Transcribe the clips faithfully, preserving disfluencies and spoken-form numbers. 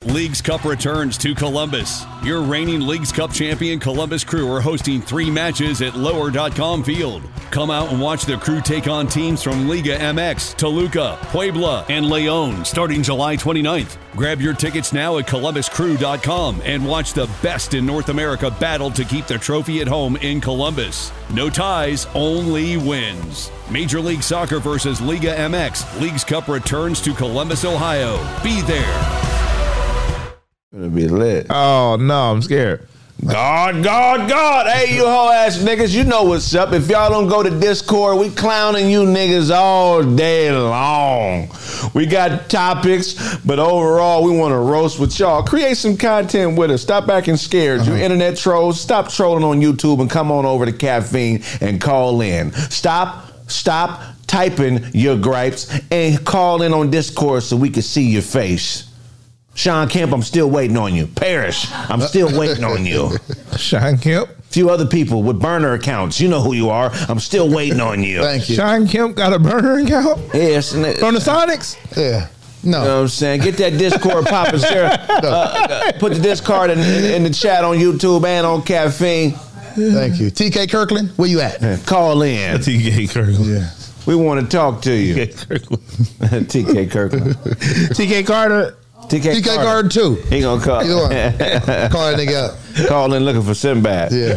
Leagues Cup returns to Columbus. Your reigning Leagues Cup champion Columbus Crew are hosting three matches at lower dot com Field. Come out and watch the Crew take on teams from Liga M X, Toluca, Puebla, and León starting July twenty-ninth. Grab your tickets now at columbus crew dot com and watch the best in North America battle to keep the trophy at home in Columbus. No ties, only wins. Major League Soccer versus Liga M X. Leagues Cup returns to Columbus, Ohio. Be there. Gonna be lit. Oh no, I'm scared. God, God, God. Hey, you hoe ass niggas, you know what's up. If y'all don't go to Discord, we clowning you niggas all day long. We got topics, but overall, we want to roast with y'all. Create some content with us. Stop acting scared. Uh-huh. You internet trolls, stop trolling on YouTube and come on over to Caffeine and call in. Stop, stop typing your gripes and call in on Discord so we can see your face. Sean Kemp, I'm still waiting on you. Parrish, I'm still waiting on you. Sean Kemp? A few other people with burner accounts. You know who you are. I'm still waiting on you. Thank you. Sean Kemp got a burner account? Yes. From the Sonics? Yeah. No. You know what I'm saying? Get that Discord popping, Sarah. Uh, uh, put the Discord in, in, in the chat on YouTube and on Caffeine. Thank you. T K Kirkland, where you at? Call in. T K Kirkland. Yeah. We want to talk to you. T K Kirkland. T K Kirkland. T K Carter. T K, T K Carter. Garden too. He gonna call. Either one. Call that nigga up. Call in looking for Sinbad. Yeah.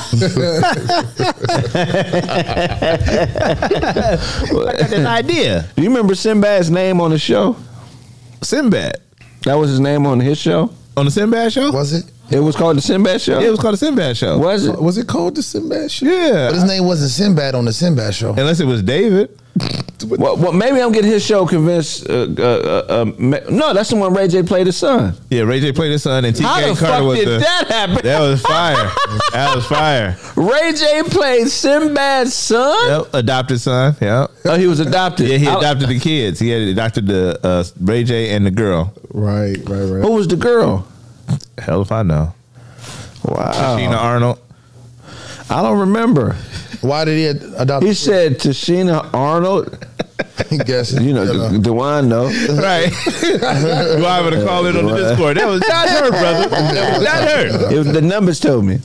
I got this idea. Do you remember Sinbad's name on the show? Sinbad. That was his name on his show? On the Sinbad show? Was it? It was called the Sinbad Show? Yeah, it was called the Sinbad Show. Was it? Was it called the Sinbad Show? Yeah. But his name wasn't Sinbad on the Sinbad Show. Unless it was David. Well, well, maybe I'm getting his show convinced. Uh, uh, uh, uh, no, that's the one Ray J played his son. Yeah, Ray J played his son, and T K How the Carter fuck was did the, that happen? That was fire. That was fire. Ray J played Sinbad's son? Yep, adopted son. Yep. Oh, he was adopted. Yeah, he I- adopted the kids. He had adopted the uh, Ray J and the girl. Right, right, right. Who was the girl? Hell if I know. Wow. Tashina Arnold. I don't remember. Why did he adopt? He said Tashina Arnold. I guess. You know, know. the Dewan, though. Right. You are going to call in on the Discord. That was not her, brother. That was not her. It was, the numbers told me.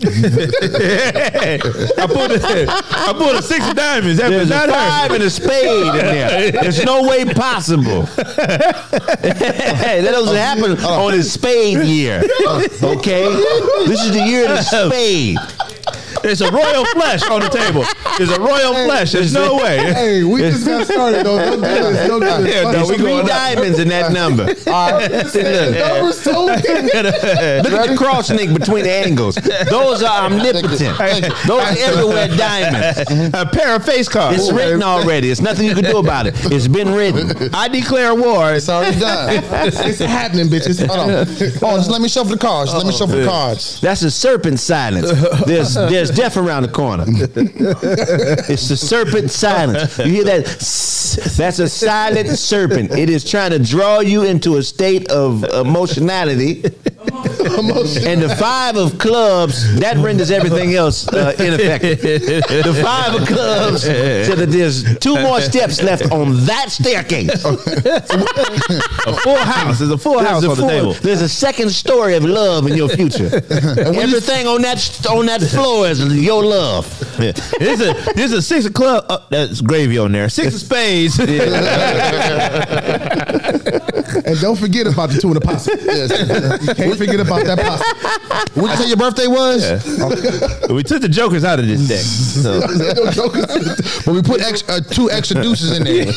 I pulled a, I pulled a six of diamonds. That There's was a not five her. and a spade in there. There's no way possible. That doesn't happen on his spade year. Okay? This is the year of the spade. There's a royal flush on the table. There's a royal flush. There's no way. Hey, we just got started though. Don't do this. Don't do this. Yeah, no, There's we three going up. diamonds in that number. All right. Numbers told me. Look at the cross link between the angles. Those are omnipotent. Those are everywhere diamonds. A pair of face cards. It's written already. There's nothing you can do about it. It's been written. I declare war. It's already done. It's happening, bitches. Hold on. Oh, just let me shuffle the cards. Just let me shuffle the cards. That's a serpent silence. There's there's death around the corner. It's the serpent silence. You hear that? That's a silent serpent. It is trying to draw you into a state of emotionality. And the five of clubs, that renders everything else uh, ineffective. The five of clubs said that there's two more steps left on that staircase. A full house. There's a full There's house a on the full- table. There's a second story of love in your future. Everything on that on that floor is your love. Yeah. There's a there's a six of club. Oh, that's gravy on there. Six of spades. And don't forget about the two in the posse. You can't forget about that posse. What did you say your birthday was? Yeah. We took the jokers out of this deck. So. But we put extra, uh, two extra deuces in there.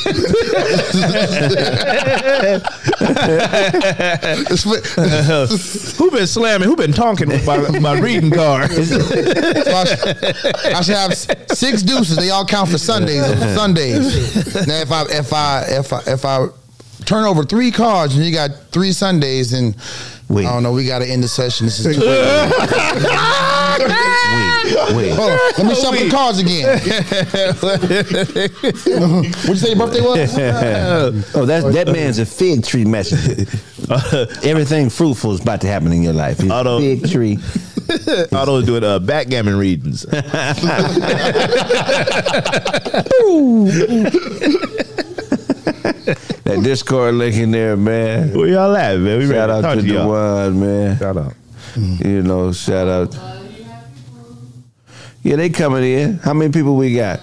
Who been slamming? Who been talking with my, my reading card? So I, should, I should have six deuces. They all count for Sundays. Sundays. Now, if I if I if I if I turn over three cards and you got three Sundays, and Wait. I don't know, we got to end the session. This is too Wait, wait. Hold on. Let me shuffle the cards again. What'd you say your birthday was? Oh, that that man's a fig tree messenger. Everything fruitful is about to happen in your life. He's a Auto- fig tree. Otto's doing uh, backgammon readings. That's, That Discord link in there, man. Where y'all at, man? We ready Shout to out talk to to y'all. Dewan, man. Shout out. You know, shout out. Yeah, they coming in. How many people we got?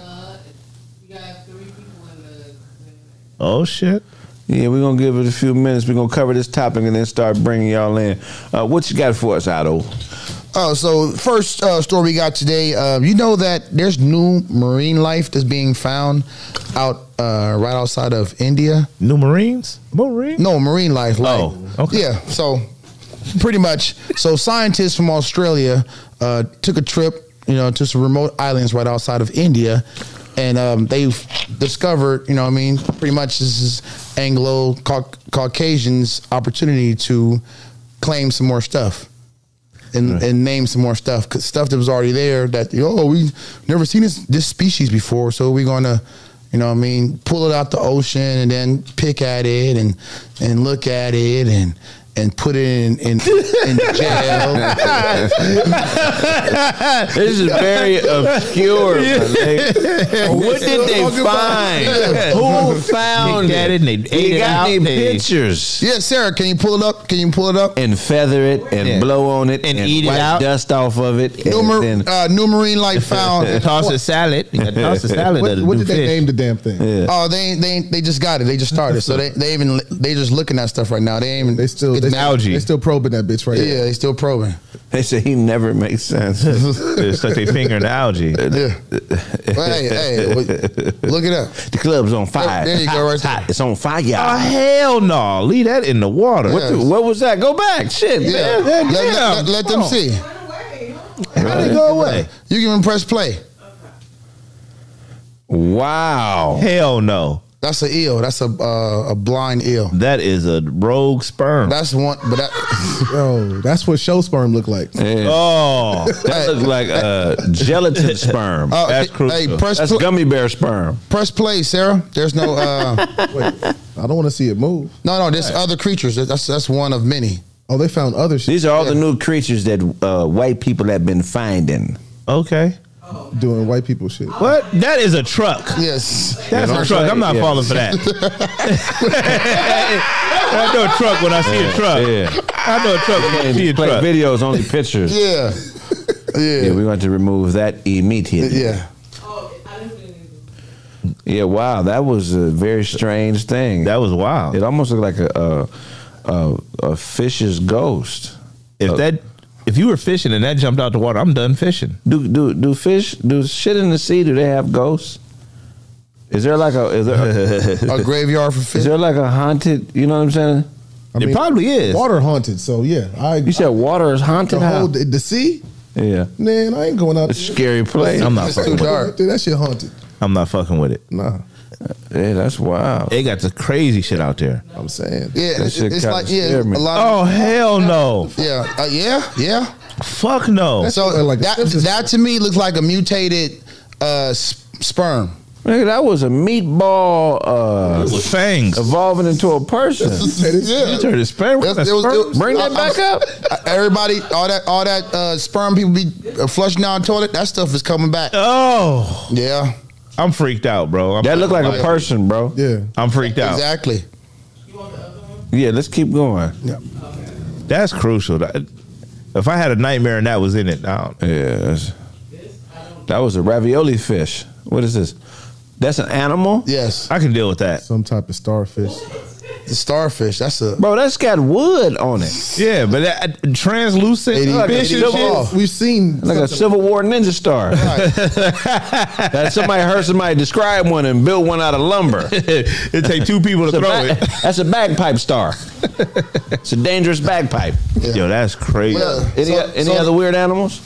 Oh shit. Yeah, we're gonna give it a few minutes. We're gonna cover this topic and then start bringing y'all in. Uh, what you got for us, Otto? Oh, so first uh, story we got today. Uh, you know that there's new marine life that's being found out uh, right outside of India. New Marines? Marines? No, marine life. Like, Oh, okay. Yeah, so pretty much. So scientists from Australia uh, took a trip, you know, to some remote islands right outside of India, and um, they've discovered, you know what I mean, pretty much this is Anglo-Caucasians' opportunity to claim some more stuff. And, right. and name some more stuff, cause stuff that was already there that, oh, we never seen this this species before, so we're gonna, you know what I mean, pull it out the ocean and then pick at it and and look at it and and put it in in, in jail. This is very obscure. What did they find? Who found it? it? And they ate you it got out. any They- pictures? Yeah, Sarah, can you pull it up? Can you pull it up? And feather it and Yeah. blow on it And eat it wipe out. dust off of it. New, and mar- then- uh, new marine life found. Toss a salad. You got to toss a salad. What, of the what new did they fish. name the damn thing? Yeah. Oh, they ain't- they ain't- they just got it. They just started. So they they even they just looking at stuff right now. They ain't even They still it's they, algae. They still probing that bitch right yeah, they still probing. They say he never makes sense. They stuck their finger in the algae. Yeah. hey, hey, look it up. The club's on fire. There you It's go, hot, right it's hot. there. It's on fire. Oh hell no! Leave that in the water. What, the- what was that? Go back. Shit, Yeah, man. let, let, damn. let, let them Oh. see. How they go away? You can even press play. Wow. Hell no! That's an eel. That's a uh, a blind eel. That is a rogue sperm. That's one, but that Yo, that's what show sperm look like. Yeah. oh, That looks like uh, gelatin sperm. uh, That's hey, crucial. hey, press That's pl- gummy bear sperm. press play, Sarah. There's no uh, Wait, I don't want to see it move. no no. There's other creatures. That's that's one of many. Oh, they found other shit These are all Yeah. the new creatures that uh, white people have been finding. okay. doing white people shit. What? That is a truck. Yes. That's Yeah, a truck. I'm not yeah. falling for that. I know a truck when I see a truck. Yeah. I know a truck when I see a Play truck. videos, only pictures. Yeah. Yeah, Yeah. we're going to remove that immediately. Yeah. Yeah, wow, that was a very strange thing. That was wild. It almost looked like a a, a, a fish's ghost. If Uh, that, if you were fishing and that jumped out the water, I'm done fishing. Do do do fish do shit in the sea? Do they have ghosts? Is there like a is there A graveyard for is fish. there like a haunted? You know what I'm saying? I It probably is. water haunted. So yeah, I You said water is haunted. the How? whole the, the sea. Yeah, Man, I ain't going out. it's a scary place. I'm not It's fucking too with it. dark. Dude, that shit haunted. I'm not fucking with it. Nah, Yeah, that's wild. They got the crazy shit out there. I'm saying. Yeah, That it's, shit it's kinda like yeah, scared me. a lot. Oh Of, hell no! yeah, uh, yeah, yeah. Fuck no! So like- like a that Simpsons- that to me looks like a mutated uh, sp- sperm. Nigga, that was a meatball uh, With fangs. evolving into a person. Yeah. You turned his sperm. It was- it was- it was- Bring that I- I- back up. Everybody, all that, all that uh, sperm people be uh, flushing down the toilet. That stuff is coming back. Oh, Yeah, I'm freaked out, bro. I'm, That looked like a person, bro. Yeah. I'm freaked out. exactly. Yeah, let's keep going. That's crucial. That- If I had a nightmare and that was in it, I don't, Yeah, that's- that was a ravioli fish. What is this? That's an animal, Yes, I can deal with that. Some type of starfish. the starfish. That's a bro. That's got wood on it, Yeah, but that translucent Eighty- fish and eighty shit. ball. We've seen like a something- Civil War ninja star. That somebody heard somebody describe one and built one out of lumber. It take two people to That's a, throw bag- it. that's a bagpipe star. It's a dangerous bagpipe. Yo, that's crazy. Yeah. Any So- any so- other weird animals?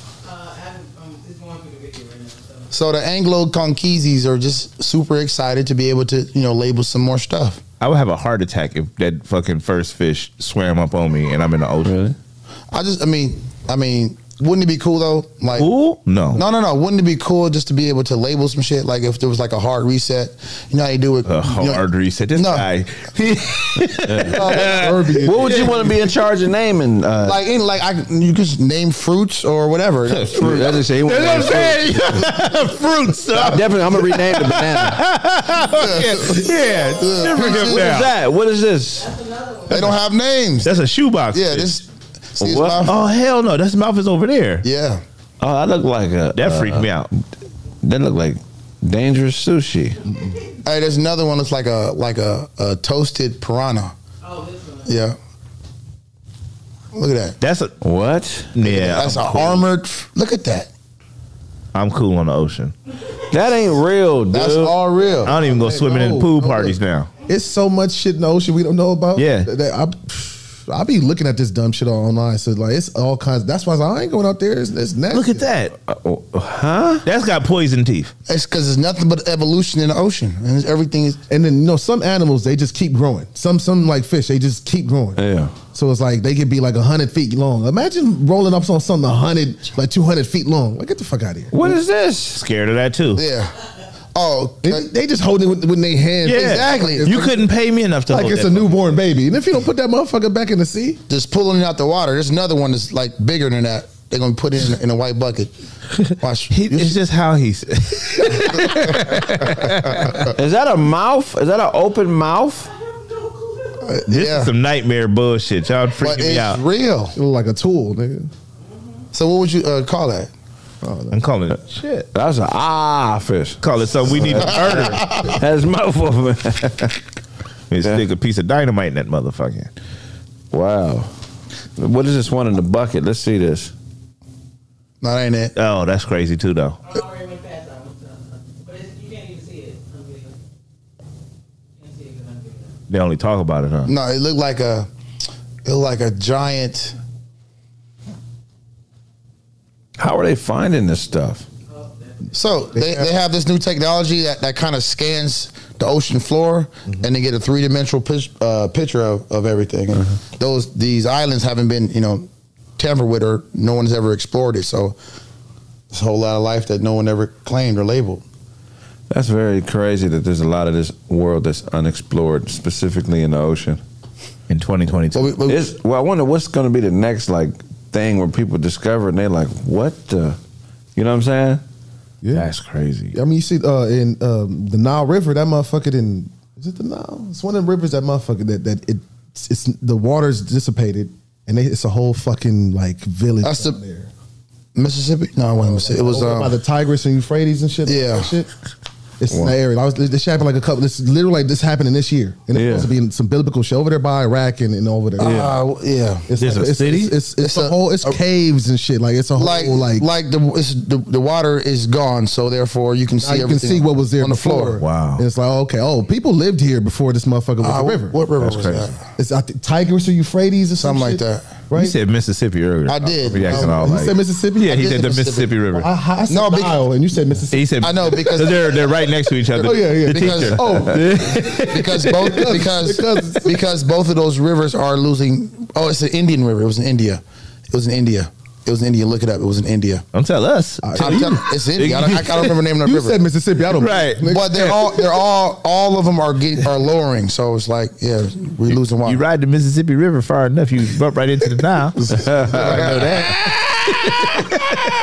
So the Anglo-Conqueses are just super excited to be able to, you know, label some more stuff. I would have a heart attack if that fucking first fish swam up on me and I'm in the ocean. Really? I just, I mean, I mean, wouldn't it be cool though? Like, Cool? No. no, no, no. Wouldn't it be cool just to be able to label some shit? Like if there was like a hard reset, you know how you do it. A you know- hard reset. This No. guy. Verbiage. What would you want to be in charge of naming? Uh, Like in like I you could just name fruits or whatever. That's what I say. He wanna That's what name I'm fruit. saying. Fruits. uh, Definitely, I'm gonna rename the banana. yeah. Different What is now. that? What is this? They don't have names. That's a shoebox. Yeah, this. See his What? mouth? Oh hell no! That's mouth is over there. Yeah. Oh, that look like a. That uh, freaked me out. That look like dangerous sushi. Hey, there's another one looks like a like a, a toasted piranha. Oh, this one. Yeah. Look at that. That's a What? yeah. That's I'm an cool. armored. Look at that. I'm cool on the ocean. That ain't real, dude. That's all real. I don't even go Hey, swimming in no, pool no, parties look. now. It's so much shit in the ocean we don't know about. Yeah. That- that I, I be looking at this dumb shit online. So like, it's all kinds. That's why I, was like, I ain't going out there. It's, it's nasty. Look at that. Uh, huh? That's got poison teeth. It's because there's nothing but evolution in the ocean, and it's- everything is. And then you know, some animals they just keep growing. Some some like fish they just keep growing. Yeah. So it's like they could be like a hundred feet long. Imagine rolling up on something a hundred, like two hundred feet long. Like get the fuck out of here. What is this? Scared of that too. Yeah. Oh, They, uh, they just hold it with, with their hands. Yeah, exactly. It's You like, couldn't pay me enough to like hold it's that. a newborn baby. And if you don't put that motherfucker back in the sea, just pulling it out the water. There's another one that's like bigger than that. They're gonna put it in, in a white bucket. Watch. He, You it's see- just how he's. Is that a mouth? Is that an open mouth? This yeah. is some nightmare bullshit. Y'all but freaking me it's out. real. it look like a tool, nigga. So what would you uh, call that? I'm calling it shit. That's an ah fish. Call it something we need to murder. Has mouth open. We stick a piece of dynamite in that motherfucker. Wow. What is this one in the bucket? Let's see this. No, that ain't it. Oh, that's crazy too, though. I already went past that one. But it's, you can't even see it. on video. Can't see it 'cause I'm video. They only talk about it, huh? No, it looked like a. It looked like a giant. How are they finding this stuff? So they, they have this new technology that, that kind of scans the ocean floor, and they get a three dimensional pitch, uh, picture of, of everything. And those these islands haven't been you know tampered with, or no one's ever explored it. So it's a whole lot of life that no one ever claimed or labeled. That's very crazy that there's a lot of this world that's unexplored, specifically in the ocean. In twenty twenty-two. But we, but It's, well, I wonder what's going to be the next like thing where people discover it and they're like, "What the?" You know what I'm saying? Yeah. That's crazy. I mean, you see, uh, in um, the Nile River, that motherfucker in is it the Nile? It's one of the rivers that motherfucker that that it it's the water's dissipated and they, it's a whole fucking like village. That's the- down there. Mississippi? No, it wasn't Mississippi. It was Over by um, the Tigris and Euphrates and shit. like Yeah. that shit. It's in that area. I was, this shit happened like a couple. This is literally like this happening this year, and it's Yeah. supposed to be in some biblical shit over there by Iraq and, and over there. uh, yeah. It's There's like, a it's, city? It's it's, it's, It's a, a- whole. It's a- caves and shit. Like it's a whole Like, like like the, it's, the the water is gone, so therefore you can now see you can everything see what was there on the before. floor. Wow. And it's like okay, oh, people lived here before this motherfucker was Uh, a what- river. What river That's was crazy. that? It's I think Tigris or Euphrates or some Something like shit, that. Right? You said Mississippi earlier. I did. Reacting Um, all you like, said Mississippi. yeah, he I did said the say Mississippi Mississippi. River. I, I said No, bec- Nile, and you said Mississippi. He said I know, because- they're they're right next to each other. Oh yeah, yeah. The Because- teacher. oh, because both because Because- because both of those rivers are losing. Oh, it's an Indian river. It was in India. It was in India. It was in India. Look it up. It was in India. Don't tell us. I'm telling- it's India. I don't, I don't remember the name of the you river. said Mississippi. I don't. Right. Nigga. But they're all they're all all of them are getting, are lowering. So it's like yeah, we're losing water. You ride the Mississippi River far enough, you bump right into the Nile. I know that.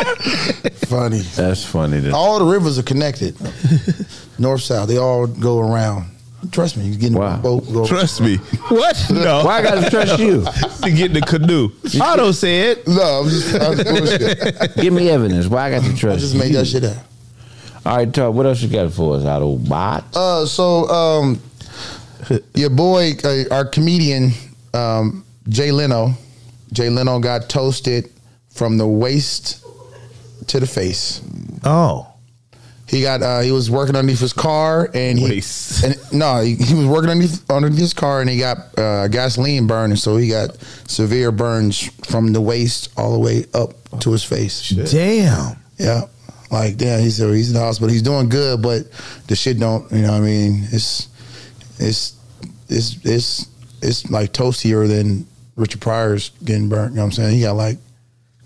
Funny. That's funny. That, All the rivers are connected, north south. They all go around. Trust me, you get in Wow. a boat. Go, Trust me. What? No. why I got to trust you? to get in the canoe? Otto said. no, I'm just, I was bullshit. Give me evidence. Why I got to I trust just you? made that shit up. All right, Todd, what else you got for us, Autobot? Uh, so um, your boy, uh, our comedian, um, Jay Leno, Jay Leno got toasted from the waist to the face. Oh. He got uh, he was working underneath his car and he Waist. and no he, he was working underneath underneath his car and he got uh, gasoline burn, and so he got severe burns from the waist all the way up to his face. Damn. Yeah, like damn, he's he's in the hospital. He's doing good, but the shit don't. You know, what I mean, it's it's it's it's it's like toastier than Richard Pryor's getting burnt. You know what I'm saying? He got like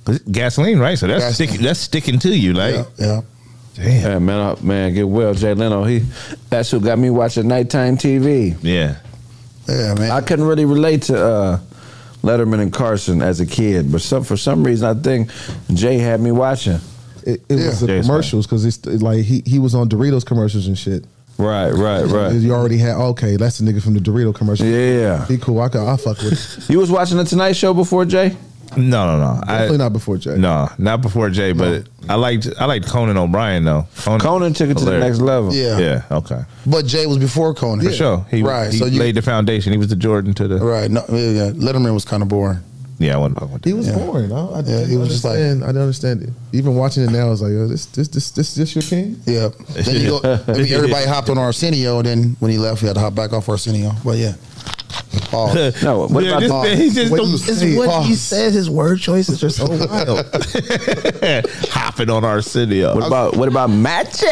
Gasoline, right? So that's Gasoline. sticking. That's sticking to you, like. Yeah, yeah. Damn. Yeah, man, uh, man, get well, Jay Leno. He, that's who got me watching nighttime T V. Yeah. Yeah, man. I couldn't really relate to uh, Letterman and Carson as a kid, but some for some reason I think Jay had me watching. It, it Yeah. was the Jason. commercials because it's like he he was on Doritos commercials and shit. Right, right, right. You already had okay. That's the nigga from the Dorito commercial. Yeah. he cool. I can I fuck with. It. You was watching the Tonight Show before Jay? No, no, no. I, Definitely not before Jay. No, not before Jay, but I liked I liked Conan O'Brien though. Conan took it to the hilarious. next level. Yeah. Yeah, okay. But Jay was before Conan. For sure. He, Right, he so you- laid the foundation. He was the Jordan to the. Right. No, yeah, yeah. Letterman was kind of boring. Yeah, I wasn't fucking with He that. was Yeah. boring. I, I Yeah, didn't he was just like- understand. I didn't understand it. Even watching it now, I was like, yo, this this this this this your king? Yeah. Then you go, I mean, everybody hopped on Arsenio, and then when he left, we had to hop back off Arsenio. But yeah. Pause. No, what Yeah, about this the, man, he just What don't- you it's say? what he Pause. says. His word choices are so wild. Hopping on Arsenio. what about what about Magic?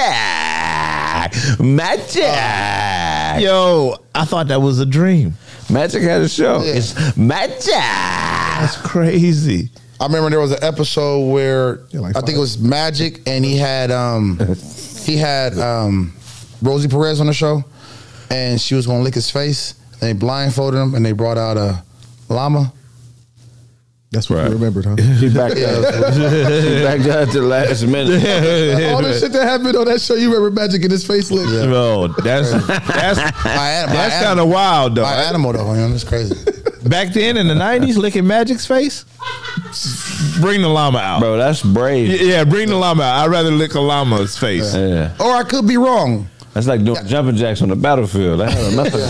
Magic. Yo, I thought that was a dream. Magic had a show. Yeah. It's Magic. That's crazy. I remember there was an episode where Yeah, like I think five. it was Magic, and he had um he had um Rosie Perez on the show, and she was gonna lick his face. And they blindfolded him, and they brought out a llama. That's what Right. you remembered, huh? She backed up. She backed up to the last minute. All that shit that happened on that show, you remember Magic in his face lick. Bro, that's that's By, an- by that's an- kind of wild though. by animal though, man. That's crazy. Back then in the nineties, licking Magic's face. Bring the llama out, Bro, that's brave. Yeah, bring the llama out. I'd rather lick a llama's face. Yeah. Or I could be wrong. That's like doing jumping jacks on the battlefield. I had enough of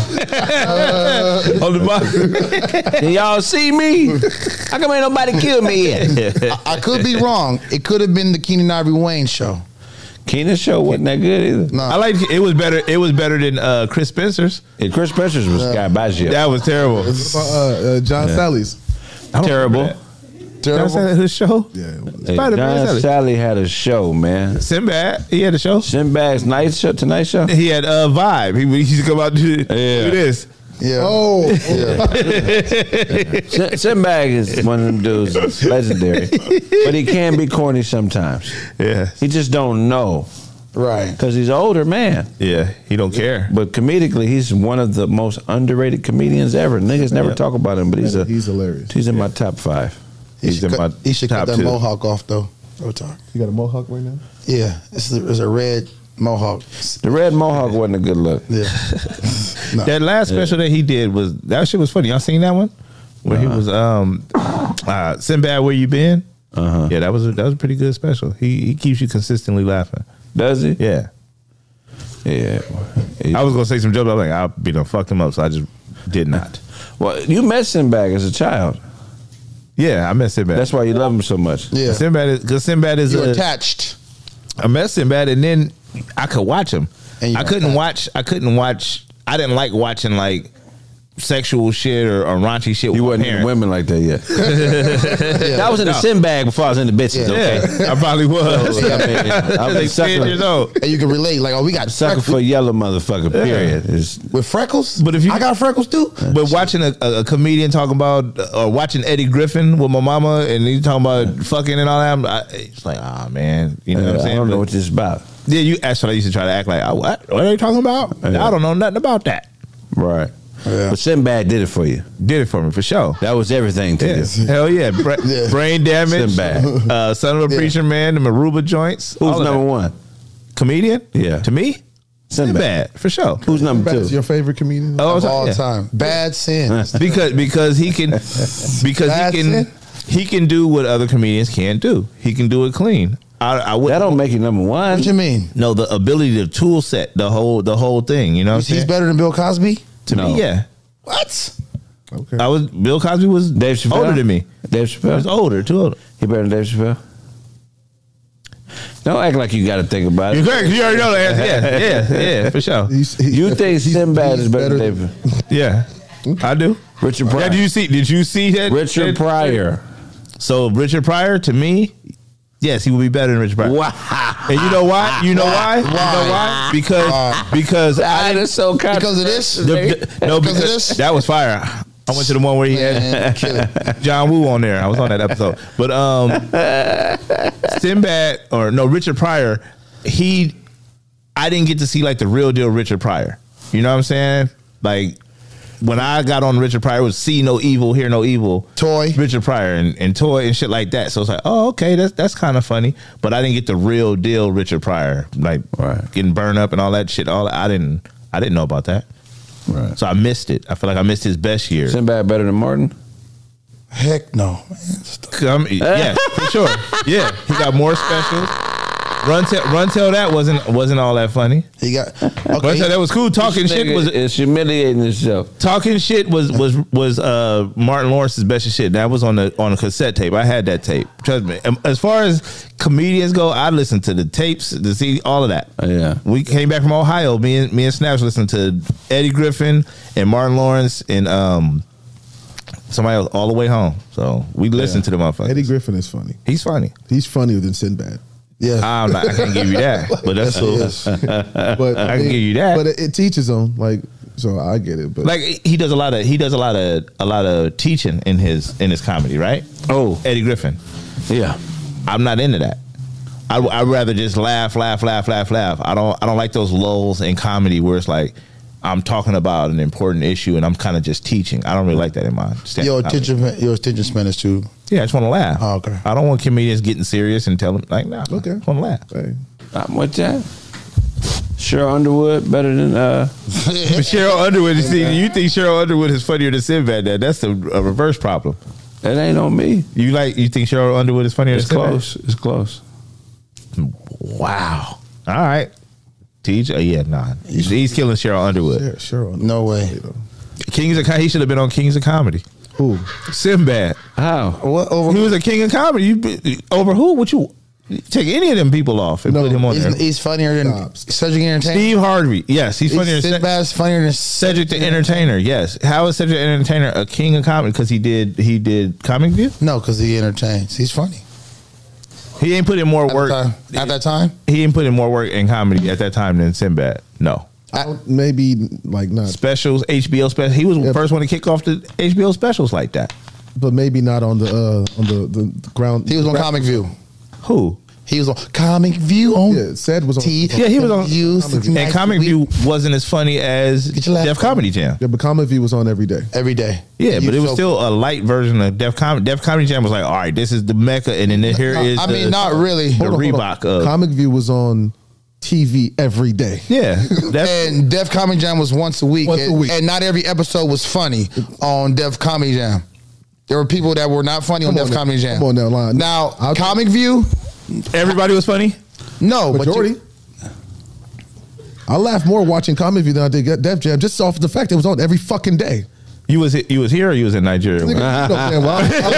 that. On the bottom. Can y'all see me? How come ain't nobody killed me yet? I, I could be wrong. It could have been the Keenan Ivory Wayne show. Keenan's show wasn't that good either. No, I like it was better. It was better than uh, Chris Spencer's. And Chris Spencer's was Guy Baggio. That was terrible. What about uh, uh, John Sally's? I don't Terrible. remember that. terrible. That's his show. Yeah. Hey, Spider-Man John Sally. Sally had a show, man. Sinbad, he had a show. Sinbad's night show, Tonight Show. He had a uh, vibe. He, he used to come out to do, Yeah. do this. Yeah. Oh, Yeah. Sin- Sinbad is one of them dudes that's legendary, but he can be corny sometimes. Yeah, He just don't know Right. because he's an older man. yeah. He don't care. But comedically, he's one of the most underrated comedians ever. Niggas never Yeah. talk about him, but he's a he's hilarious. he's in my top five. He He's should, in cut, my he should cut top that two. mohawk off though. Real talk. You got a mohawk right now? Yeah, it's a, it's a red mohawk. The red mohawk wasn't a good look. Yeah. No. That last special that he did was that shit was funny. Y'all seen that one? Where he was um uh Sinbad, where you been? Uh-huh. Yeah, that was a, that was a pretty good special. He he keeps you consistently laughing. Does he? Yeah. Yeah. I was gonna say some jokes. I was like, I'll be done fucked him up, so I just did not. Well, you met Sinbad as a child. Yeah, I met Sinbad. That's why you love him so much. Yeah. Sinbad is because Sinbad is You're a, attached. I met Sinbad, and then I could watch him. And you I got couldn't that. watch. I couldn't watch. I didn't like watching like sexual shit or, or raunchy shit. You with wasn't my into parents. women like that yet. Yeah. I was in the No. Sinbad before I was in the bitches. Yeah. Okay. Yeah, I probably was. So, I mean, I was like ten years sucker, old. And you can relate. Like, oh, we got sucker freckles. for yellow motherfucker. Period. It's, with freckles. But if you- I got freckles too. But watching a, a, a comedian talk about, or watching Eddie Griffin with my mama, and he talking about fucking and all that, I, it's like, ah, man, you know what I'm I saying? don't know But- what this is about. Yeah, you. That's what I used to try to act like. I, what? What are you talking about? Yeah. I don't know nothing about that. Right. Yeah. But Sinbad did it for you. Did it for me for sure. That was everything to Yes. you. Hell yeah. Bra- Yeah. Brain damage. Sinbad. Uh, Son of a Yeah. Preacher Man. The Maruba joints. Who's all of number that. one? Comedian? Yeah. To me, Sinbad. Sinbad for sure. Who's number That's two? your favorite comedian? Oh, Of all yeah. time. Bad sin. because because he can because That's he can it. he can do what other comedians can't do. He can do it clean. I, I would That don't make you number one. What you mean? no the ability, the tool set, the whole the whole thing. You know, what I'm He's saying? better than Bill Cosby? To No. me, yeah. What? Okay. I was Bill Cosby was Dave Chappelle? older than me. Dave He was Chappelle. older, too older. He better than Dave Chappelle. Don't act like you got to think about You it. correct. You already know the answer. Yeah, yeah, yeah, for sure. He's- he- You think he's- Sinbad he's is better than than- Dave? Yeah, I do. Richard Yeah, Pryor. did you see? Did you see that? Richard that- Pryor. So Richard Pryor, to me, yes, he would be better than Richard Pryor. Wow. And you know why? You know why? You know why? Because Why? because I That didn't. is so Because of this? The, the- no, Because of because this? that was fire. I went to the one where he Man, had kill it. John Woo on there. I was on that episode. But um, Sinbad, or no, Richard Pryor, he, I didn't get to see like the real deal Richard Pryor. You know what I'm saying? Like, when I got on Richard Pryor, it was see no evil, hear no evil. Toy. Richard Pryor and, and Toy and shit like that. So it's like, oh, okay, that's that's kind of funny. But I didn't get the real deal Richard Pryor, like Right. getting burned up and all that shit. All I didn't, I didn't know about that. Right. So I missed it. I feel like I missed his best year. Sinbad better than Martin? Heck no. Um, yeah, for sure. Yeah, he got more specials. Run tell, run tell that wasn't wasn't all that funny. He got Run okay. tell that was cool. Talking This shit nigga was is humiliating himself. talking shit was was was uh Martin Lawrence's best shit. That was on the on a cassette tape. I had that tape. Trust me. Um, As far as comedians go, I listened to the tapes to see all of that. Oh, yeah. We came back from Ohio. Me and me and Snaps listened to Eddie Griffin and Martin Lawrence and um somebody else all the way home. So we listened to the motherfuckers. Eddie Griffin is funny. He's funny. He's funnier than Sinbad. Yeah. I'm not, I can't give you that, but that's cool. Yes. But I can give you that. But it, it teaches them, like, so I get it. But Like he does a lot of he does a lot of a lot of teaching in his in his comedy, right? Oh, Eddie Griffin. yeah. I'm not into that. I I'd rather just laugh, laugh, laugh, laugh, laugh. I don't I don't like those lulls in comedy where it's like I'm talking about an important issue and I'm kind of just teaching. I don't really like that in my stand-up Your comedy. attention, your attention span is too. Yeah, I just want to laugh. Oh, okay. I don't want comedians getting serious and telling like, nah. Okay. I just want to laugh. hey, I'm with that. Cheryl Underwood better than uh But Cheryl Underwood, you see, you think Cheryl Underwood is funnier than Sinbad? That that's a, a reverse problem. it ain't on me. You like you think Cheryl Underwood is funnier It's than Sinbad? close. It's close. Wow. All right. Teach. Uh, yeah, nah. He's, he's killing Cheryl Underwood. sure, sure. No way. Kings of Com- he should have been on Kings of Comedy. Who? Sinbad. How? What over? He was a king of comedy. You be- over who? Would you take any of them people off and No, put him on there? He's, he's funnier than Stop. Cedric the Entertainer. Steve Harvey. Yes, he's funnier than Ced- Sinbad's funnier than Cedric the Entertainer. Yes. How is Cedric the Entertainer a king of comedy? Because he did he did Comic View. No, because he entertains. He's funny. He ain't put in more At, work. the time, at that time, He ain't put in more work in comedy at that time than Sinbad. No. I, maybe like not, Specials, H B O specials. He was the Yeah. first one to kick off the H B O specials like that. but maybe not on the uh on the the ground. he was on Comic View. Who? He was on Comic View on Yeah, said was on. T. Yeah, he was on- View. Comic View. And Comic View wasn't as funny as Get your laugh Def on. Comedy Jam. Yeah, but Comic View was on every day. every day. Yeah, but it was so- still a light version of Def Comedy. Def Comedy Jam was like, all right, this is the mecca, and then here No, is I the, mean, not really. the Hold on, hold on. Reebok of Comic View was on T V every day. yeah. That's And Def Comedy Jam was once a week. Once a and, week. and not every episode was funny on Def Comedy Jam. There were people that were not funny on Come on Def now. Comedy Jam. Come on now, line. Now, I'll- Comic View, everybody was funny. no, Majority. but you, I laughed more watching Comic View than I did get Def Jam, just off the fact it was on every fucking day. You was you was here or you was in Nigeria? Nigga, that you know damn well.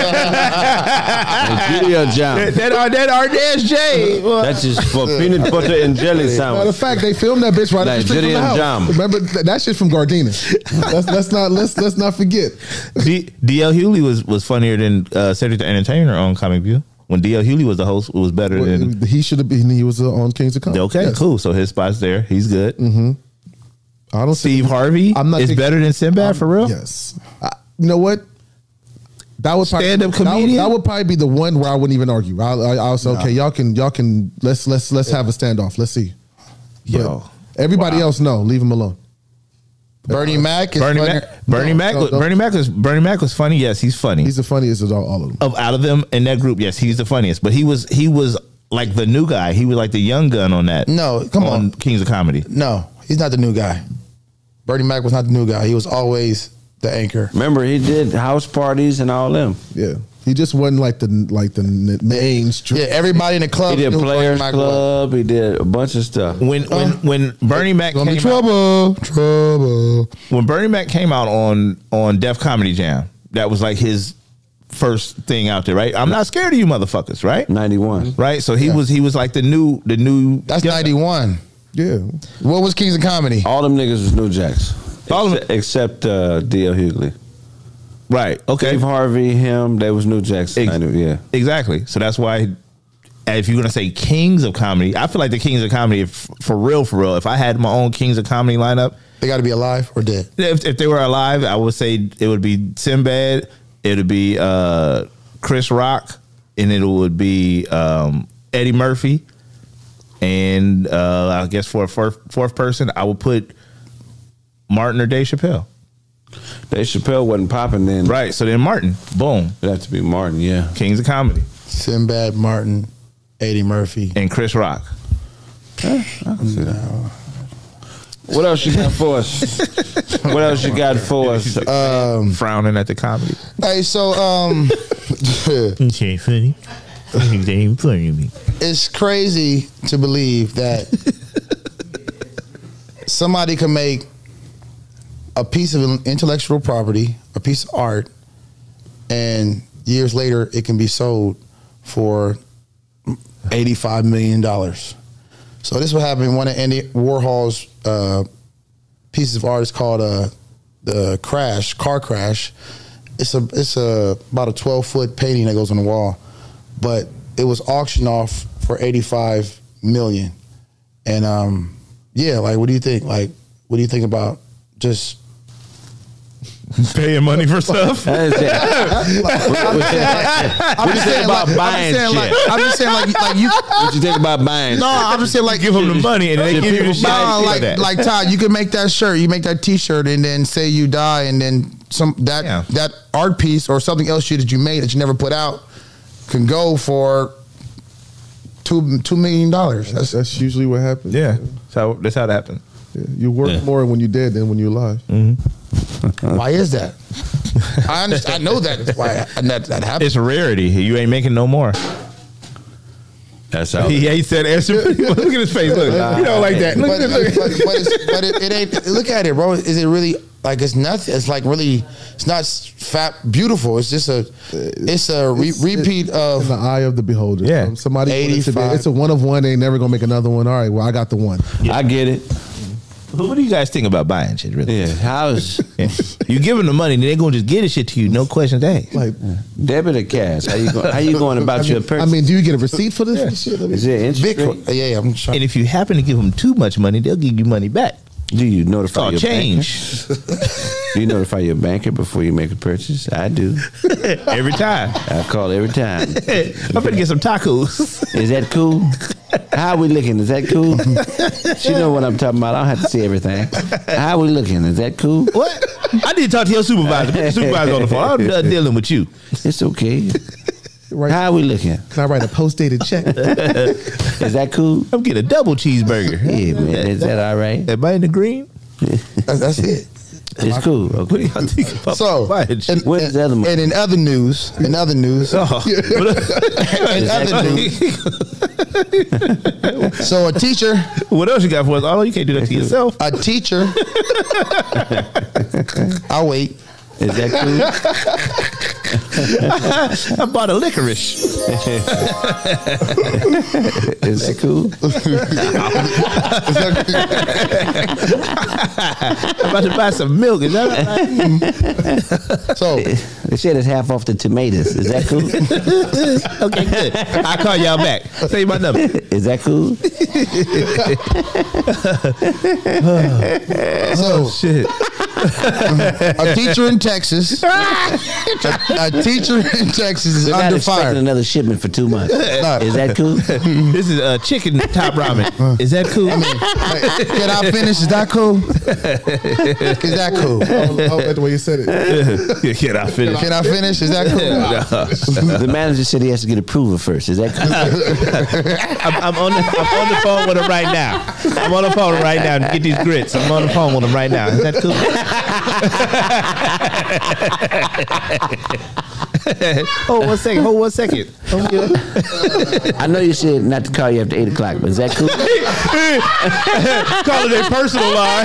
I- Nigeria jam. that are that are S J. That's just for peanut butter and jelly Matter sandwich. of fact, they filmed that bitch right up the street from the Nigerian house. jam. Remember th- that shit from Gardena. let's, let's not let's let's not forget. D- DL Hewley was was funnier than uh, Cedric the Entertainer on Comic View. When D L Hewley was the host, it was better than. He should have been. He was uh, on Kings of Comedy. Okay, Yes. cool. So his spot's there. He's good. I don't Steve see, Harvey I'm not is thinking- better than Sinbad I'm- for real. Yes. I, you know what? That would probably, Stand-up that would- comedian? That would, probably be the one where I wouldn't even argue. I'll, I, I'll say, okay, y'all can, y'all can. Let's let's let's have a standoff. Let's see. Yo, But everybody Wow. else, no, leave him alone. Bernie Mac is Bernie funnier. Mac. Bernie No, Mac. no, was, no. Bernie Mac was Bernie Mac was funny. Yes, he's funny. He's the funniest of all, all of them. of out of them in that group, yes, he's the funniest. But he was he was like the new guy. He was like the young gun on that. No, come on. Kings of Comedy. No, he's not the new guy. Bernie Mac was not the new guy. He was always the anchor. Remember, he did house parties and all them. Yeah, he just wasn't like the like the n- mainstream. Yeah, everybody in the club. He did knew who Bernie Players Mac was. Club. He did a bunch of stuff. When when when Bernie Mac Gonna came be out, trouble, trouble. when Bernie Mac came out on on Def Comedy Jam, that was like his first thing out there, right? I'm not scared of you motherfuckers, right? ninety-one. Right. So he Yeah. was he was like the new the new. That's yeah. ninety-one. Yeah, What was Kings of Comedy? All them niggas was New Jacks. All of except, except uh, D L Hughley. Right. Okay. Steve Harvey, him, they was New Jacks. Ex- ninety, yeah. Exactly. So that's why, if you're gonna say kings of comedy, I feel like the kings of comedy, if, for real, for real. If I had my own kings of comedy lineup, They got to be alive or dead. If, if they were alive, I would say it would be Sinbad. It would be uh, Chris Rock, and it would be um, Eddie Murphy. And uh, I guess for a fourth, fourth person, I would put Martin or Dave Chappelle. Dave Chappelle wasn't popping then. Right. So then Martin. Boom. It'd have to be Martin, yeah. Kings of Comedy. Sinbad, Martin, Eddie Murphy. And Chris Rock. I can see that. What else you got for us? What else you got for us? Um, Frowning at the comedy. Hey, so um, Okay, funny. They ain't funny to me. it's crazy to believe that somebody can make a piece of intellectual property, a piece of art, and years later it can be sold for eighty-five million dollars. So this what happened in one of Andy Warhol's uh, pieces of art is called uh, the Crash, Car Crash. It's a it's a about a twelve foot painting that goes on the wall, but it was auctioned off for eighty-five million. And um, yeah, like what do you think? Like what do you think about just Paying money for stuff. What do you think about buying shit? like, I'm just saying like like you What you think about buying No, I'm just saying like Give them the money and they Should give you the people shit. buy No, shit like that. like Todd, you can make that shirt, you make that T-shirt, and then say you die, and then some that Yeah. that art piece or something else you that you made that you never put out can go for two two million dollars. That's, That's that's usually what happens. Yeah. So that's how it happened. Yeah. You work Yeah. more when you're dead than when you're alive. why is that? I understand. I know that. That's why and that that happens. It's a rarity. You ain't making no more. That's how. He, he said, answer. Look at his face. Look, you don't like that. Look But, at but, this. but, but, it's, but it, it ain't. Look at it, bro. Is it really like it's nothing? It's like really. It's not fat, beautiful. It's just a. It's a re- It's- repeat in of. the eye of the beholder. Yeah. Um, somebody wanted to- eighty-five. It's a one of one. They ain't never gonna make another one. All right. Well, I got the one. I get it. What do you guys think about buying shit, really? Yeah. How's Yeah. You give them the money, and they're going to just get the shit to you. No questions asked. Like, debit or cash? How you going? How you going about I your mean, purchase? I mean, do you get a receipt for this shit? I mean, is there interest Bitcoin. rate? Yeah, yeah, I'm trying. And if you happen to give them too much money, they'll give you money back. Do you It's notify called your change. banker? Do you notify your banker before you make a purchase? I do. Every time. I call every time. I'm going to get some tacos. Is that cool? How we looking? Is that cool? She know what I'm talking about. I don't have to see everything. How we looking? Is that cool? What? I need to talk to your supervisor. Put the supervisor on the phone. I'm done dealing with you. It's okay. right. How we looking? Can I write a post dated check? Is that cool? I'm getting a double cheeseburger. Yeah, man. Is that all right? Am I in the green? That's, that's it. It's cool. What do Okay. y'all think about So, buying and, shit? What is the other one? and in other news, in other news, Oh. in other news, so a teacher, What else you got for us? Oh, you can't do that to yourself. a teacher. I'll wait. Is that cool? I bought a licorice. Is that cool? I'm about to buy some milk. Is that right? So The shit is half off the tomatoes. Is that cool? Okay, good. I'll call y'all back. Say my number. Is that cool? so Shit. a teacher in Texas, a, a teacher in Texas is We're not under expecting fire. another shipment for two months. Is that cool? This is a chicken top ramen. Is that cool? Can I finish? Is that cool? Is that cool? Oh, that's the way you said it. Can I finish? Can I finish? Is that cool? The manager said he has to get approval first. Is that cool? I'm, I'm on the I'm on the phone with him right now. I'm on the phone right now to get these grits. I'm on the phone with him right now. Is that cool? Hold one second. Hold one second. I know you said not to call you after eight o'clock, but is that cool? Call it a personal line.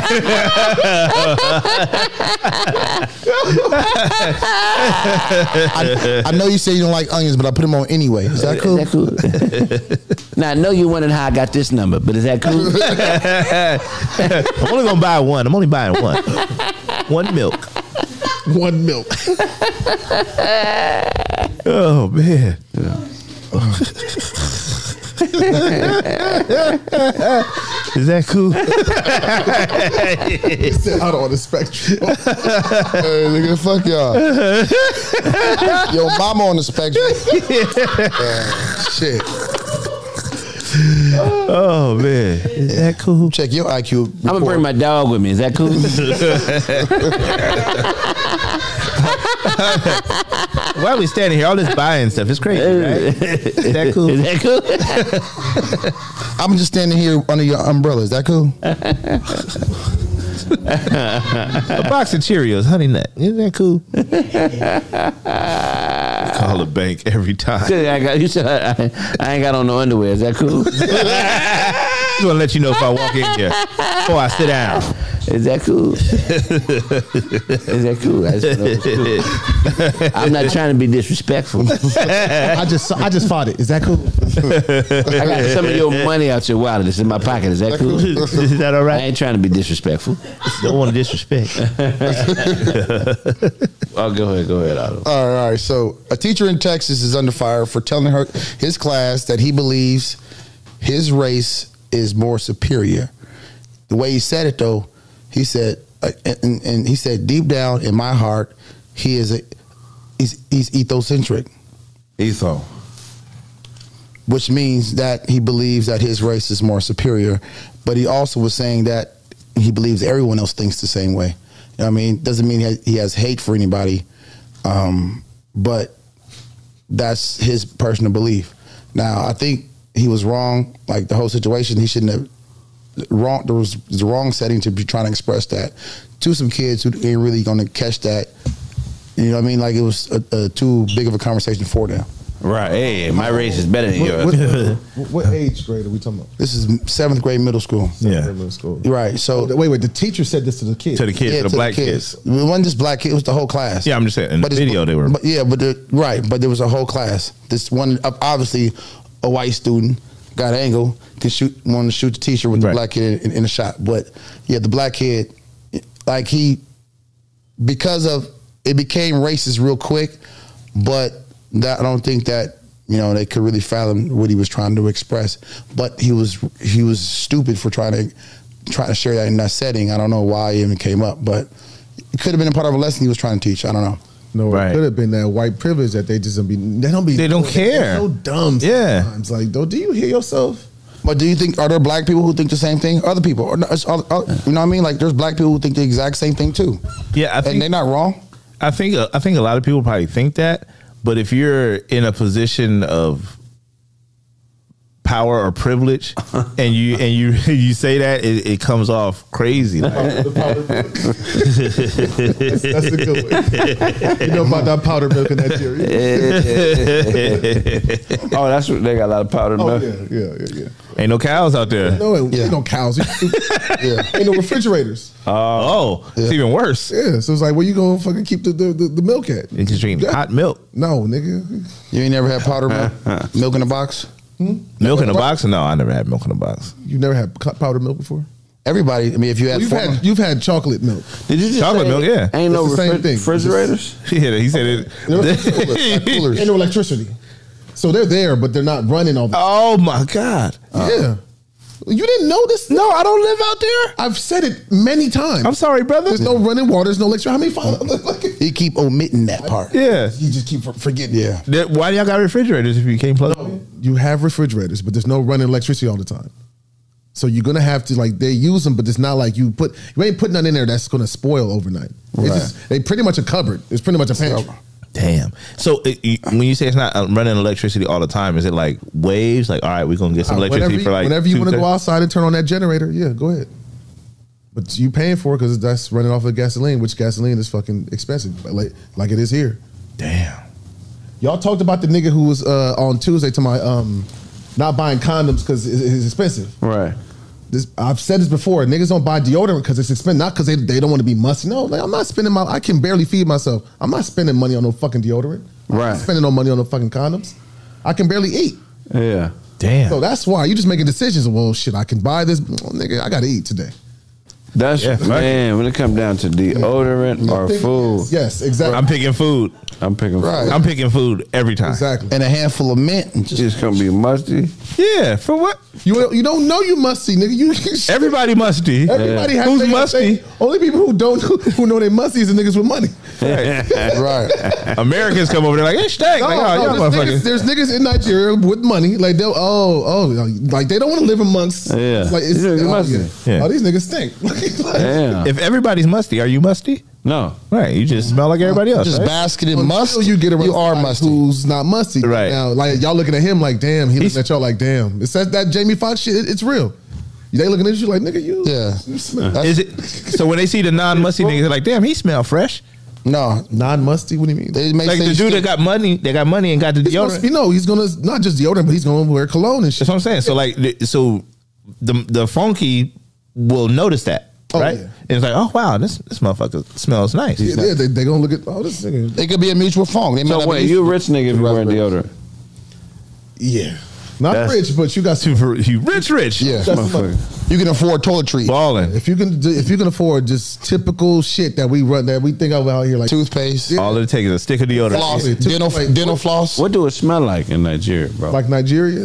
I, I know you say you don't like onions, but I put them on anyway. Is that cool? Is that cool? Now I know you wondering how I got this number, but is that cool? I'm only gonna buy one. I'm only buying one. One milk. One milk. Oh man. Is that cool? He said, out on the spectrum. Hey, nigga, fuck y'all. Yo, mama on the spectrum. Uh, shit. Oh man, is that cool? Check your I Q. I'm gonna bring my dog with me. Is that cool? Why are we standing here? All this buying stuff. It's crazy, right? Is that cool? Is that cool? I'm just standing here under your umbrella. Is that cool? A box of Cheerios, Honey Nut. Isn't that cool? Call the bank every time. I, got, you said I, I ain't got on no underwear. Is that cool? Just want to let you know if I walk in here before I sit down. Is that cool? Is that cool? I just know it's cool. I'm not trying to be disrespectful. I just I just fought it. Is that cool? I got some of your money out your wallet. It's in my pocket. Is that cool? Is that all I right? ain't trying to be disrespectful. Don't want to disrespect. Oh, go ahead. Go ahead, Otto. All right, all right. So, a teacher in Texas is under fire for telling her his class that he believes his race is more superior. The way he said it, though, he said, uh, and, and he said, deep down in my heart, he is a he's, he's ethocentric, Etho. which means that he believes that his race is more superior. But he also was saying that he believes everyone else thinks the same way. You know what I mean? Doesn't mean he has, he has hate for anybody, um, but that's his personal belief. Now, I think he was wrong. Like the whole situation, he shouldn't have. Wrong. There was the wrong setting to be trying to express that to some kids who ain't really going to catch that. You know what I mean? Like it was a, a too big of a conversation for them. Right. Hey, my race is better than What, yours. what, what age grade are we talking about? This is seventh grade middle school. Yeah. Middle school. Right. So Wait, wait. The teacher said this to the kids. To the kids, yeah, to the to black kids. It wasn't just black kids. It was the whole class. Yeah, I'm just saying. In the it's- video, they were. But yeah, but the, right. But there was a whole class. This one, obviously, a white student got an angle to shoot, wanted to shoot the teacher with the Right. black kid in, in a shot. But yeah, the black kid, like he, because of it became racist real quick. But that I don't think that you know they could really fathom what he was trying to express. But he was he was stupid for trying to trying to share that in that setting. I don't know why it even came up, but it could have been a part of a lesson he was trying to teach. I don't know. No, Right. it could have been that white privilege that they just don't be. They don't be. They don't care. They're so dumb. Yeah. Sometimes. Like, though, do you hear yourself? But do you think, are there black people who think the same thing? Other people, or no, it's other, other- you know what I mean? Like there's black people who think the exact same thing too. Yeah, I And think they're not wrong. I think I think a lot of people probably think that, but if you're in a position of power or privilege, and you and you you say that, it, it comes off crazy. Like, The powder milk. that's, that's a good one. You know about that powder milk in Nigeria? Oh, that's what they got a lot of powder Oh milk. yeah, yeah, yeah, yeah. ain't no cows out there. No, ain't, Yeah. ain't no cows. Yeah. Ain't no refrigerators. Oh, it's even worse. Yeah, so it's like, where you gonna fucking keep the the, the, the milk at? You can drink Yeah. hot milk. No, nigga. You ain't never had powder milk, milk in a box. Milk in a box? No, I never had milk in a box. You never had co- powdered milk before? Everybody, I mean, if you had, Well, you've former- had you've had chocolate milk. Did you just Chocolate say milk, yeah. Ain't no It's the same refri- thing. refrigerators? Yeah, he said it. There was coolers. coolers. Ain't no electricity, so they're there, but they're not running all the. Oh my God. Yeah, you didn't know this? No, I don't live out there. I've said it many times. I'm sorry, brother. There's no running water. There's no electricity. How many? Five, you keep omitting that part. Yeah. you just keep forgetting. Yeah. That- Why do y'all got refrigerators if you can't plug them? You have refrigerators, but there's no running electricity all the time. So you're gonna have to like they use them, but it's not like you put you ain't putting nothing in there that's gonna spoil overnight. It's Right. just, they pretty much a cupboard. It's pretty much a pantry. Damn. So it, you, when you say it's not uh, running electricity all the time, is it like waves? Like, all right, we're gonna get some Uh, electricity whenever you, for like whenever you two, want to thirty- go outside and turn on that generator, yeah, go ahead. But you paying for it because that's running off of gasoline, which gasoline is fucking expensive, like like it is here. Damn. Y'all talked about the nigga who was uh, on Tuesday to my um, not buying condoms because it's, it's expensive. Right. This, I've said this before. Niggas don't buy deodorant because it's expensive, not because they, they don't want to be musty. No, like, I'm not spending my. I can barely feed myself. I'm not spending money on no fucking deodorant. I'm Right. not spending no money on no fucking condoms. I can barely eat. Yeah. Damn. So that's why you just making decisions. Well, shit, I can buy this. Oh, nigga, I got to eat today. That's Yeah, man. When it comes down to deodorant or food, Yes, exactly. I'm picking food. I'm picking. Right. Food. I'm picking food every time. Exactly. And a handful of mint. And just, It's gonna be musty. Yeah, for what? You you don't know you musty, nigga. You Everybody musty. everybody has Who's they- musty? they- only people who don't who know they musty is the niggas with money. right. Americans come over there like, hey, stank. No, like, oh, no, y'all there's, niggas, motherfuckers. there's niggas in Nigeria with money, like they'll oh oh like they don't want to live amongst. Yeah. like it's, These niggas oh, musty. yeah. Yeah. Oh, these niggas stink. Like, Damn. If everybody's musty, are you musty? No. Right, you just smell like everybody else. Just right? basket in until must. you get around You are somebody musty. who's not musty. Right. Now, like y'all looking at him like, damn, he looking at y'all like, damn. It's that, that Jamie Foxx shit. It, it's real. They looking at you like, nigga, you. Yeah. you smell. Is it so when they see the non-musty niggas, they're like, damn, he smell fresh. No. Non-musty. What do you mean? They may Like say the dude that got money, they got money and got the He's gonna, deodorant. you know, he's gonna not just deodorant, but he's gonna wear cologne and shit. That's what I'm saying. So like, the- so the the funky will notice that, Oh, right? yeah. And it's like, oh wow, this this motherfucker smells nice. Yeah, yeah, they they gonna look at oh this nigga. It could be a mutual funk. They may So not wait, be you a rich nigga if you wearing deodorant? Yeah, not That's- rich, but you got some. Super, you rich, rich. Yeah. got some money. You can afford toiletries, balling. If you can, if you can afford just typical shit that we run that we think of out here like toothpaste, All it takes is a stick of deodorant. floss, Yeah. dental, Wait, dental what- floss. What do it smell like in Nigeria, bro? like Nigeria.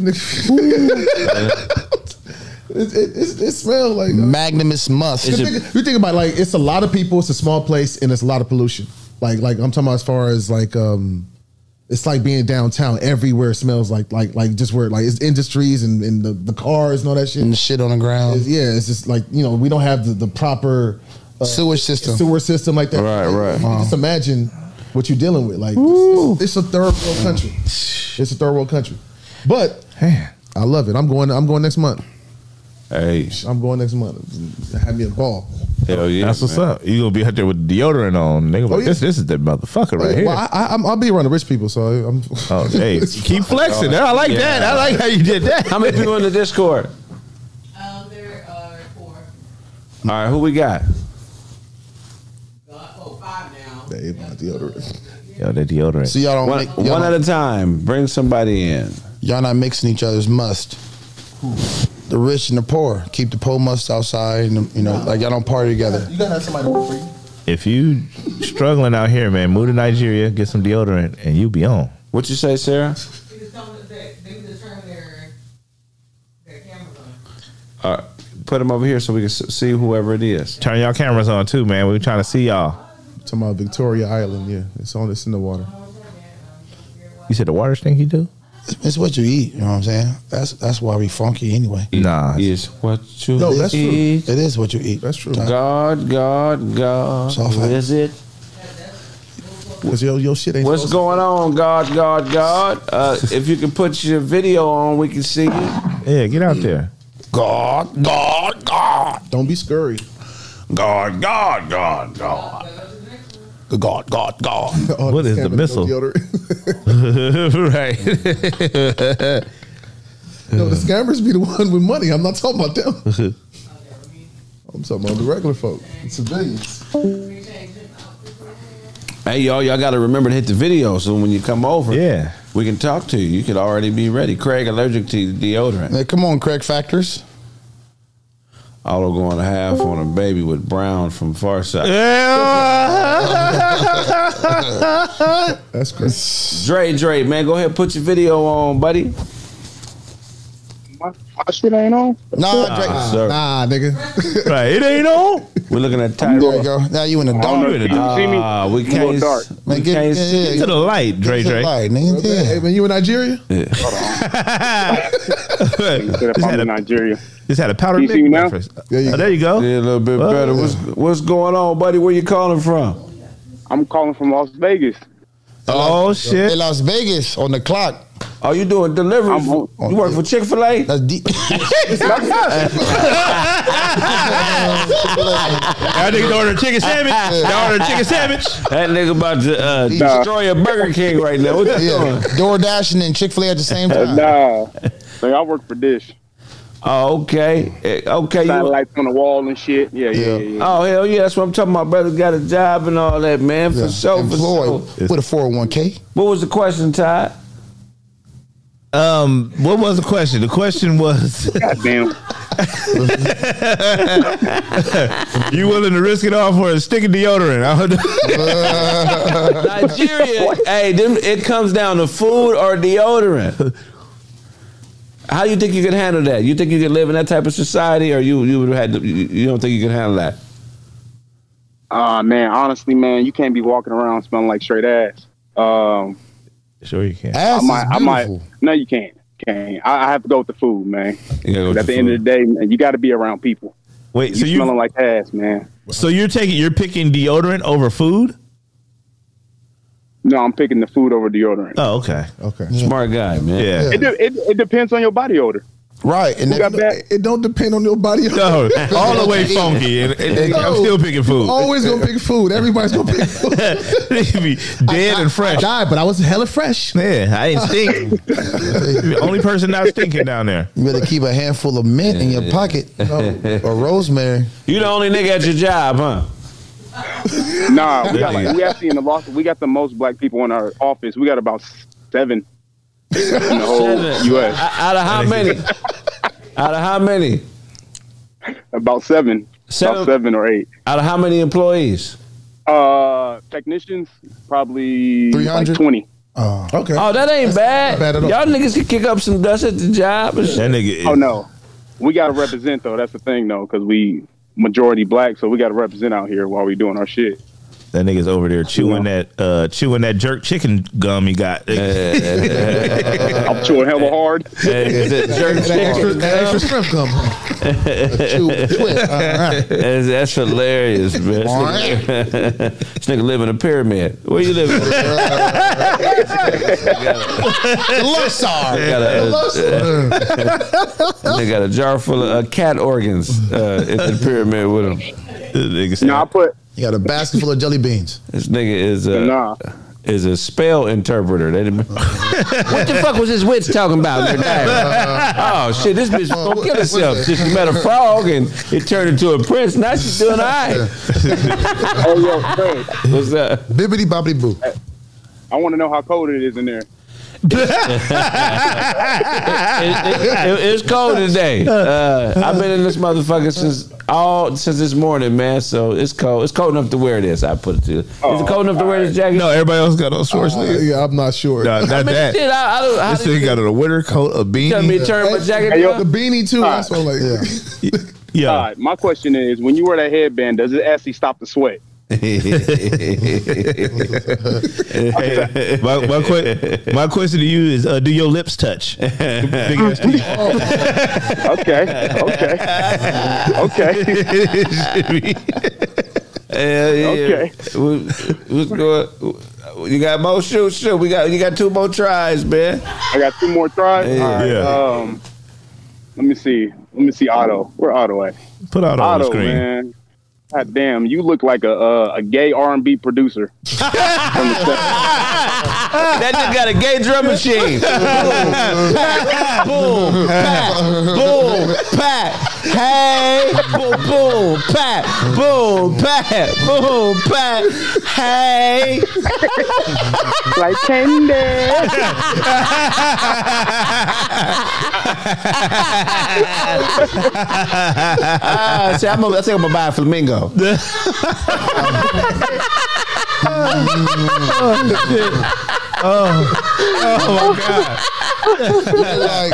it, it, it, it smells like. Magnumous must. You think, you think about like it's a lot of people, it's a small place, and it's a lot of pollution. Like like I'm talking about as far as like um, it's like being downtown. Everywhere smells like like like just where like it's industries and, and the, the cars and all that shit. and the shit on the ground. It's- yeah, it's just like you know we don't have the, the proper uh, Sewage system. sewer system like that. Right, right. You can Just imagine what you're dealing with. Like it's, it's a third world country. It's a third world country, but Man. I love it. I'm going. I'm going next month. Hey, I'm going next month. Have me a ball. hell yeah. That's what's man. up. You gonna be out there with deodorant on, nigga? Like, Oh, yeah. this, this is the motherfucker right here. Well, I, I, I'm- I'll be around the rich people, so I'm. Oh, hey, keep flexing. I like that. I like how you did that. How many people in the Discord? Um, there are four. All right, who we got? God, oh, five now. They ate my deodorant. Yo, the deodorant. So y'all don't One, make, y'all, one not, at a time. Bring somebody in. y'all not mixing each other's must. The rich and the poor. Keep the poor must outside, and you know, like y'all don't party together. You gotta have somebody to work for you. If you struggling out here, man, move to Nigeria, get some deodorant, and you be on. What you say, Sarah? We just tell them that they need to turn their their cameras on. All right, put them over here so we can s- see whoever it is. Turn y'all cameras on too, man. We trying to see y'all. Talking about Victoria Island, yeah, it's on. It's in the water. You said the water stinky too? It's what you eat. You know what I'm saying? That's that's why we funky anyway. Nah. Is what you No, that's true. eat. It is what you eat. That's true. God, God, God. Soft What hat. is it? Cause your your shit ain't. What's supposed going on, God, God, God? Uh, if you can put your video on, we can see you. Yeah, get out there. God, God, God, to- Don't be scurry. God, God, God, God. God, God, God. Oh, What this is the camera, no missile? deodorant. Right. No, the scammers be the one with money. I'm not talking about them. I'm talking about the regular folk, the civilians. Hey, y'all, y'all got to remember to hit the video so when you come over, Yeah. we can talk to you. You could already be ready. Craig allergic to deodorant. Hey, come on, Craig Factors. Auto going to half on a baby with Brown from Farside. That's crazy. Dre, Dre, man, go ahead and put your video on, buddy. My, my shit ain't on. Nah, Drake. Sir, Nah, nigga. Right. It ain't on. we're looking at There you Tyrone. go. Now you in the I don't know dark. if you can see me. Ah, we I'm a little can't. dark. We Man, get, can't yeah, see. yeah, To the light, Dre get to the Dre. light, nigga. Hey, Yeah. man, you in Nigeria? Instead Just of I'm had in a, Nigeria. just had a powdered You see me now? breakfast. There you Oh, there you go. Yeah, a little bit Well, better. What's what's going on, buddy? Where you calling from? I'm calling from Las Vegas. Oh Hey, shit. Las Vegas on the clock. Oh, you doing delivery? I'm on- You work for Chick Fil A? That's deep. Y'all niggas order a chicken sandwich. Y'all order a chicken sandwich. That nigga about to uh, Nah. destroy a Burger King right now. What you Yeah, doing? DoorDash and Chick Fil A at the same time. Nah. So I work for Dish. Oh, okay. Eh, Okay. You, Satellites on the wall and shit. Yeah, yeah, yeah. yeah. oh, hell yeah. That's what I'm talking about. Brother got a job and all that, man. For sure, for Employed sure. with a four oh one k. What was the question, Todd? Um, what was the question? The question was, Goddamn. You willing to risk it all for a stick of deodorant? Nigeria, hey, them, it comes down to food or deodorant. How you think you can handle that? You think you can live in that type of society, or you you would have had to, you, you don't think you can handle that? Uh man, honestly, man, you can't be walking around smelling like straight ass. Um, Sure you can. Ass I might, is I might. beautiful. No, you can't. Can't. I, I have to go with the food, man. You gotta go with At the the end food. of the day, man, you got to be around people. Wait, You so smelling you like ass, man. so you're taking you're picking deodorant over food? No, I'm picking the food over deodorant. Oh, okay. Okay. Smart guy, man. Yeah. It, de- it it depends on your body odor. Right. And You got if, bad. It don't depend on your body. No, all the way funky, and, and- and I'm still picking food. Always gonna pick food. Everybody's gonna pick food. They be dead I- and fresh. I died, but I was hella fresh. Yeah, I ain't stink. The only person not stinking down there. you better keep a handful of mint in your pocket or rosemary. You the only nigga at your job, huh? Nah, we got like we actually in the loss. We got the most black people in our office. We got about seven in the whole Seven. U S. Out of how many? Out of how many? About seven, Seven? about seven or eight. Out of how many employees? Uh, technicians probably three like hundred? twenty. Oh, okay. Oh, that ain't bad. not bad at all. Y'all niggas can kick up some dust at the job. And shit. That nigga. Is, Oh no, we got to represent though. That's the thing though, because we majority black, so we got to represent out here while we doing our shit. That nigga's over there chewing that uh, chewing that jerk chicken gum he got. I'm chewing hella hard. Hey, is it jerk That extra, chicken? that extra shrimp come. Chew, twist. All right. That's, that's hilarious, man. This nigga, this nigga live in a pyramid. Where you living? Luxor. got a, they got a jar full of uh, cat organs uh, in the pyramid with him. Nigga said, No, I put You got a basket full of jelly beans. This nigga is a nah. is a spell interpreter. They didn't- what the fuck was this witch talking about? in her diary? Oh shit, this bitch was gonna kill herself. She met a frog and it turned into a prince. Now she's doing all right. Oh yo, Craig, What's up? Bibbity bobbity boo. I want to know how cold it is in there. It, it, it, it's cold today. Uh, I've been in this motherfucker since all since this morning, man. So it's cold. It's cold enough to wear this. I put it to you. Is it cold enough to wear this jacket? no, everybody else got on short Uh, sleeves. yeah, I'm not sure. No, not I mean, that. shit, I, I don't. How This do you nigga got on a winter coat, a tell me to beanie. turn my jacket Hey, yo, The down? beanie too. Ah. That's what I'm like. Yeah. Yeah. All right, my question is, when you wear that headband, does it actually stop the sweat? Hey, my, my, que- my question to you is: uh, do your lips touch? Big ass teeth. Okay, okay, okay. Hell yeah. Okay. What- What's going? You got more shoot, shoot. We got you got two more tries, man. I got two more tries. Yeah. All right, Yeah. um, let me see. Let me see Otto. Where Otto at? Put out on the Otto, screen. man. God damn, you look like a uh, a gay R and B producer. That nigga got a gay drum machine. Boom, pat, boom, pat, hey, boom, boom, pat, boom, pat, boom, pat, hey. Like candy. Ah, see, I'm gonna, I think I'm gonna buy a flamingo. Oh my god! Like,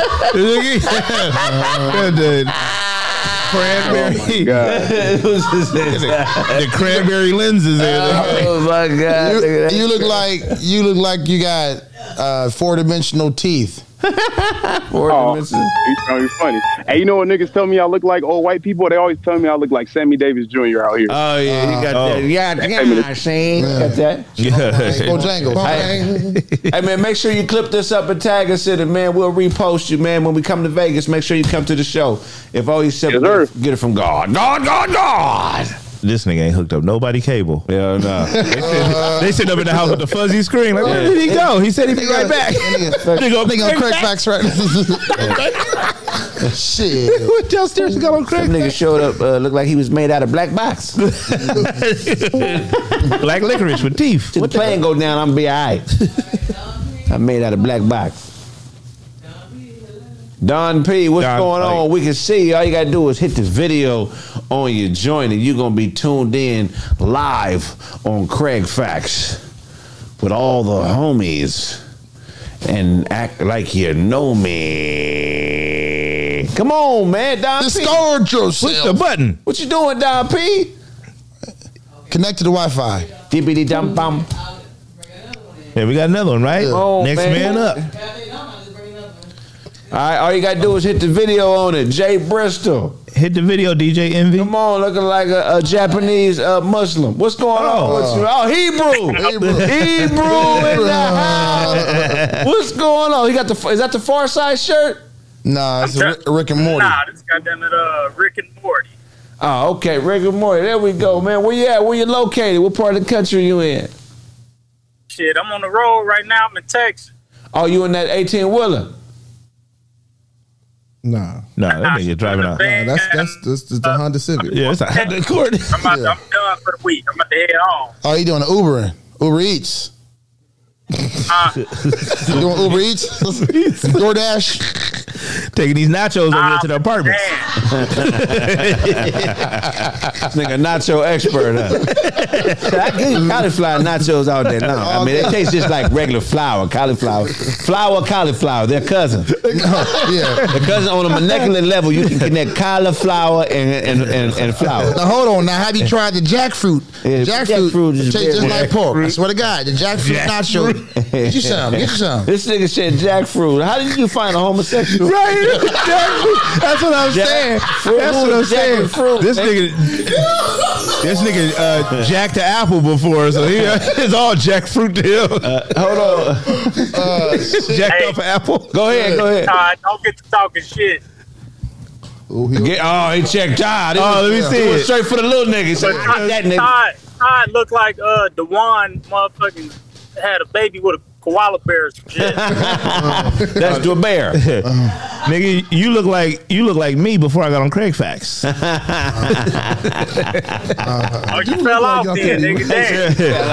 the, the cranberry, It was just- the cranberry lenses. There. oh my god! you, nigga, you look like you look like you got uh, four dimensional teeth. Four Oh, dimensions. you know, you're funny. Hey, you know what niggas tell me I look like old white people? They always tell me I look like Sammy Davis Junior out here. Oh yeah, you got Oh. that. Yeah, yeah, see, got that. Bojangles. Hey, hey man, make sure you clip this up and tag us in it, man. We'll repost you, man. When we come to Vegas, make sure you come to the show. If all you said, Yes, sir. get it from God, God, God, God. This nigga ain't hooked up nobody cable. Yeah, no. They sit, they sit up in the house with the fuzzy screen. Like, where did he go? He said he'd be right back. Nigga, nigga on Craig Facts right Shit. What downstairs got on Some Craig? nigga showed up, uh, looked like he was made out of black box. Black licorice with teeth. Till the plane go down, I'm gonna be all right. I'm made out of black box. Don P, what's Don going Pike. on? We can see. All you gotta do is hit this video on your joint, and you're gonna be tuned in live on Craig Facts with all the homies, and act like you know me. Come on, man, Don P. Discourage Push the yourself. button. What you doing, Don P? Connect to the Wi-Fi. Dippity dum bum. Yeah, we got another one, right? Oh, Next man. man, up. All right, all you gotta do is hit the video on it. Jay Bristol. Hit the video, D J Envy. Come on, looking like a, a Japanese uh, Muslim. What's going on? What's, oh, Hebrew. Hebrew. Hebrew in the house. What's going on? He got the. Is that the Far Side shirt? Nah, it's a Rick, Rick and Morty. Nah, this goddamn it, uh, Rick and Morty. Oh, okay. Rick and Morty. There we go, man. Where you at? Where you located? What part of the country you in? Shit, I'm on the road right now. I'm in Texas. Oh, you in that eighteen wheeler? Nah, No, that nigga driving out. nah, that's that's that's, that's the Honda Civic. Yeah, it's a Honda Accord. I'm, about, Yeah. I'm done for the week. I'm about to head home. Oh, you doing Uber? Uber Eats? Uh, You doing Uber Eats? DoorDash? Taking these nachos over here to the apartments. This nigga nacho expert. Huh? I give you cauliflower nachos out there now. I mean, it tastes just like regular flour, cauliflower. Flour, cauliflower. They're cousins. Yeah. They're cousins on a molecular level. You can connect cauliflower and and, and, and flour. Now hold on. Now have you tried the jackfruit? Yeah, jackfruit, jackfruit is tastes just very- like pork. I swear to God, the jackfruit nacho. Get you some. Get you some. This nigga said jackfruit. How did you find a homosexual? Right, jackfruit. That's what I'm saying. That's what I'm saying. Jackfruit, This man. nigga, this nigga uh, jacked the apple before, so he it's all jackfruit to him. Hold on. Jacked Hey. up an apple. Go ahead. Go ahead. Todd, don't get to talking shit. Oh, he, Get, oh, he checked out. He Oh, was- let me see he was it. straight for the little nigga. He said, But "Fuck Todd, that nigga." Todd, Todd looked like uh, Dewan motherfucking had a baby with a koala bear or some shit. That's to a bear. Nigga, you look like you look like me before I got on Craig Facts. Oh, you look fell like off y'all then, too. nigga. Damn.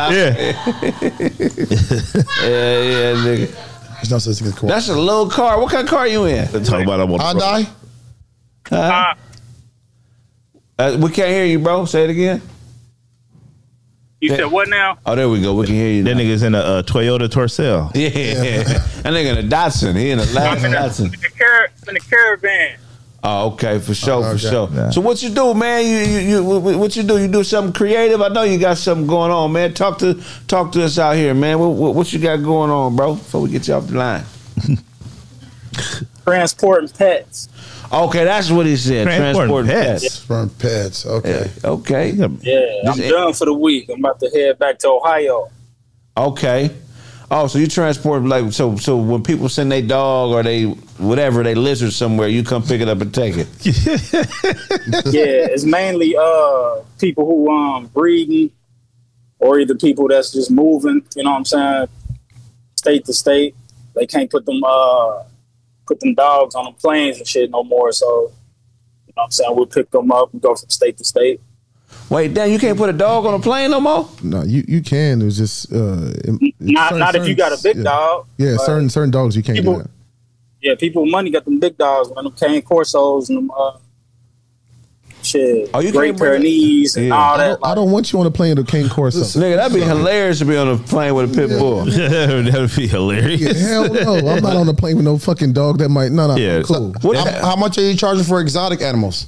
Yeah. Yeah, yeah, nigga. There's no such thing as koala. That's a little car. What kind of car you in? Talk about it. Hyundai? Uh, Uh, we can't hear you, bro. Say it again. you said what now? Oh, there we go. We can hear you. That Now. nigga's in a, uh Toyota Tercel. Yeah, that nigga in a Datsun. He in a I'm last in the, Datsun. in the, car- in the caravan. Oh, okay, for sure, for okay. sure. Yeah. So what you do, man? You, you, you, what what you do? You do something creative? I know you got something going on, man. Talk to, talk to us out here, man. What, what, what you got going on, bro? Before we get you off the line. Transporting pets. Okay, that's what he said. Transporting Transporting pets. pets. From pets. Okay. Yeah, okay. Yeah, I'm This- done for the week. I'm about to head back to Ohio. Okay. Oh, so you transport like so? So when people send their dog or they whatever they lizard somewhere, you come pick it up and take it. Yeah, it's mainly uh people who um breeding or either people that's just moving, you know what I'm saying, state to state. They can't put them uh put them dogs on the planes and shit no more. So, you know what I'm saying, we'll pick them up and go from state to state. Wait, damn, you can't put a dog on a plane no more? no, you you can. It was just uh, it- Not certain- not if you got a big yeah. dog. Yeah, but certain certain dogs you can't people- do that. Yeah, people with money got them big dogs, man. Them cane corsos and them uh shit. Oh, you Great can't bring it- Pyrenees and Yeah. all I that. don't, I don't want you on a plane with a cane corso. Nigga, that'd be hilarious to be on a plane with a pit bull. That'd be hilarious. Yeah, hell no, I'm not on a plane with no fucking dog that might. No, no, Yeah, cool. What- How, how much are you charging for exotic animals?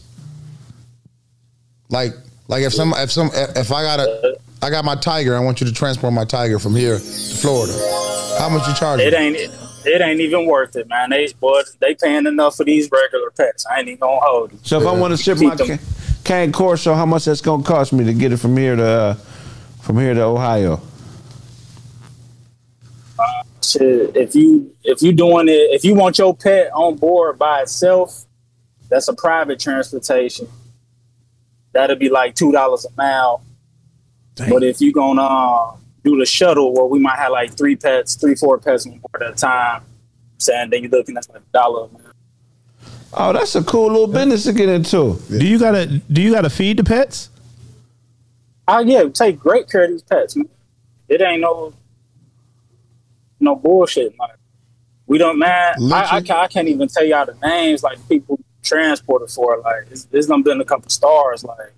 Like, like if some, if some, if I got a, I got my tiger, I want you to transport my tiger from here to Florida. How much you charging? It ain't it ain't even worth it, man. They boy, they paying enough for these regular pets. I ain't even gonna hold you. So if I want to ship Keep my them. ca- cane corso, how much that's gonna cost me to get it from here to uh, from here to Ohio? Shit, if you if you doing it, if you want your pet on board by itself, that's a private transportation. That'll be like two dollars a mile. But if you gonna uh, do the shuttle, where we might have like three pets, three four pets on board at a time, saying then you're looking at like a dollar a mile. Oh, that's a cool little business to get into. Do you gotta do you gotta feed the pets? Oh yeah, take great care of these pets, man. It ain't no no bullshit, man. We don't, man. I, I, Literally? can't, I can't even tell y'all the names like people transported for. Like it's, it's done been a couple stars. Like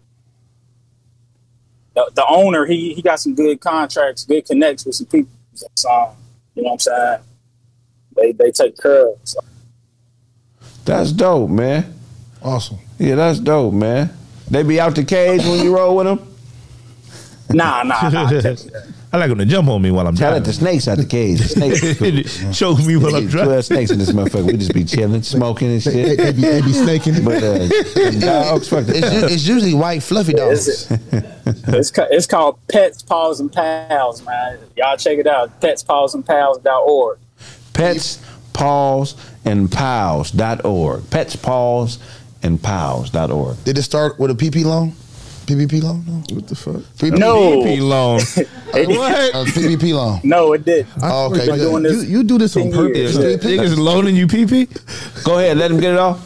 the, the owner, he he got some good contracts, good connects with some people. So, you know what I'm saying? They they take care of. So. That's dope, man. Awesome. Yeah, that's dope, man. They be out the cage when you roll with them? Nah, nah, nah. I like them to jump on me while I'm Tell driving. it the snakes out the cage. The snakes. Choke me while I'm driving. twelve snakes in this motherfucker. We just be chilling, smoking and They, shit. they, be, they be snaking. But uh, the dogs, fuck the It's, u- it's usually white fluffy dogs. It's, it's, ca- it's called Pets, Paws, and Pals, man. Y'all check it out. pets paws and pals dot org. Pets, Paws, and Pals dot org. Pets, Paws, and Pals dot org. Did it start with a P P loan? P P P loan? No. What the fuck? P P P? No. P P loan. What? Uh, P P P loan. No, it didn't. Oh, okay. Been good. doing You, this you do this on ten purpose. years. Niggas loaning you P P? Go ahead, let him get it off.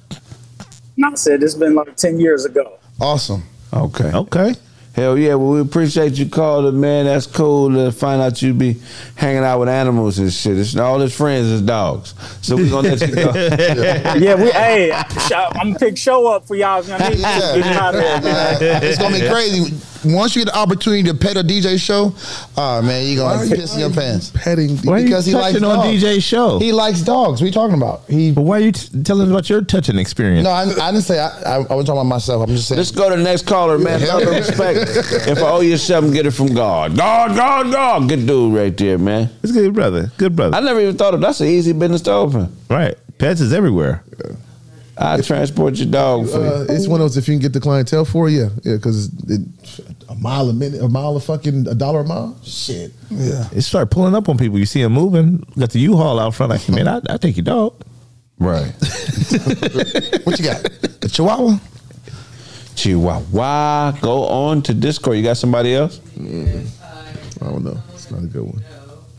I said it's been like ten years ago. Awesome. Okay. Okay. Hell yeah, well, we appreciate you calling, man. That's cool to find out you be hanging out with animals and shit. It's, all his friends is dogs. So we're going to let you go. Yeah, we. Hey, I'm gonna pick show up for y'all. You know what I mean? Yeah. Get him out of there, man. It's gonna be crazy. Once you get the opportunity to pet a D J show, oh man, you're gonna piss in your pants. Petting. Why are you Because he likes touching on dogs. D J's show? He likes dogs. What are you talking about? He. But why are you t- telling us about your touching experience? No, I, I didn't say. I, I, I was talking about myself. I'm just saying. Let's go to the next caller, man. Yeah. Love and respect. If I owe you something, get it from God. God, God, God. Good dude right there, man. It's good, brother. Good brother. I never even thought of that's an easy business to open. Right. Pets is everywhere. I transport your dog for you. Uh, it's one of those if you can get the clientele for yeah, yeah, because a mile a minute, a mile a fucking a dollar a mile. Shit. Yeah. It start pulling up on people. You see them moving. Got the U-Haul out front. Like, man, I, I take your dog. Right. What you got? A Chihuahua? Chihuahua. Go on to Discord. You got somebody else? I don't know. It's not a good one.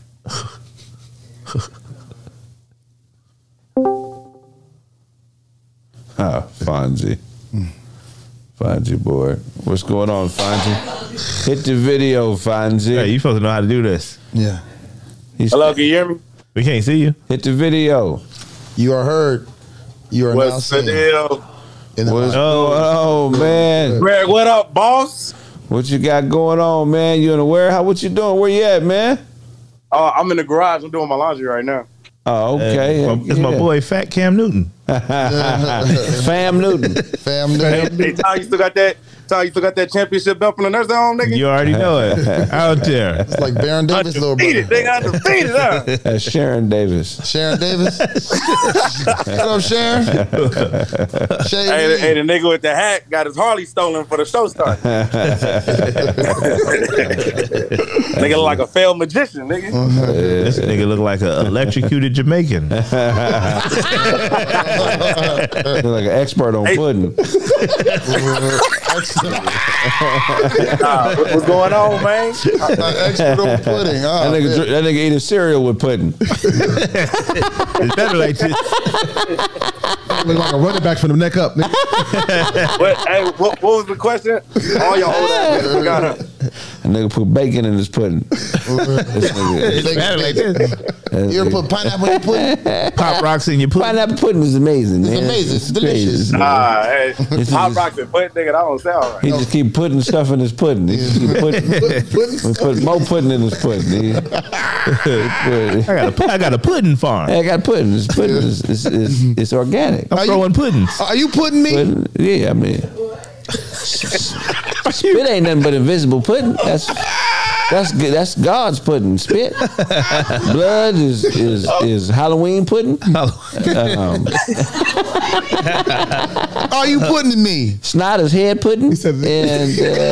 Ah, Fonzie. Fonzie boy. What's going on, Fonzie? Hit the video, Fonzie. Hey, you supposed to know how to do this. Yeah. He's- Hello, can you hear me? We can't see you. Hit the video. You are heard. You are now What's the seen. deal? In the What's light. going on, man? Greg, what up, boss? What you got going on, man? You in the warehouse? What you doing? Where you at, man? Uh, I'm in the garage. I'm doing my laundry right now. Oh, okay. Uh, it's my Yeah. boy, Fat Cam Newton. Fam Newton. Fam, Hey, nigga. hey, Ty, you still got that? Ty, you still got that championship belt from the nursing home, nigga? You already know it. Out there. It's like Baron Davis' little Undefeated, brother. nigga, undefeated, huh? That's Sharon Davis. Sharon Davis. What up, Sharon? Shay Hey, Lee. hey, the nigga with the hat got his Harley stolen for the show start. Nigga look like a failed magician, nigga. This nigga look like an electrocuted Jamaican. Look like an expert on Hey. pudding. Nah, what- what's going on, man? Expert on pudding. That Oh, nigga, man. dr- that nigga eating cereal with pudding. It's better like this. Look like a running back from the neck up. nigga. What, hey, what, what was the question? All y'all old ass niggas forgot her. That nigga put bacon in his pudding. This nigga- It's better like this. You ever put pineapple in your pudding? Pop rocks in your pudding. Pineapple pudding is amazing, man. amazing. It's crazy. delicious. Nah, hey, This is Hot just- Rocks and pudding, nigga, that don't sound right. He just keep putting stuff in his pudding. He just keep putting, he put more pudding in his pudding. He, I got a, I got a pudding farm. I got pudding. This pudding is it's, it's, it's organic. I'm throwing puddings. Are you putting me? Pudding, yeah, I mean, spit ain't nothing but invisible pudding. That's that's good. That's God's pudding. Spit, blood is is is Halloween pudding. Um, Are you putting me? snot is head pudding, said and uh,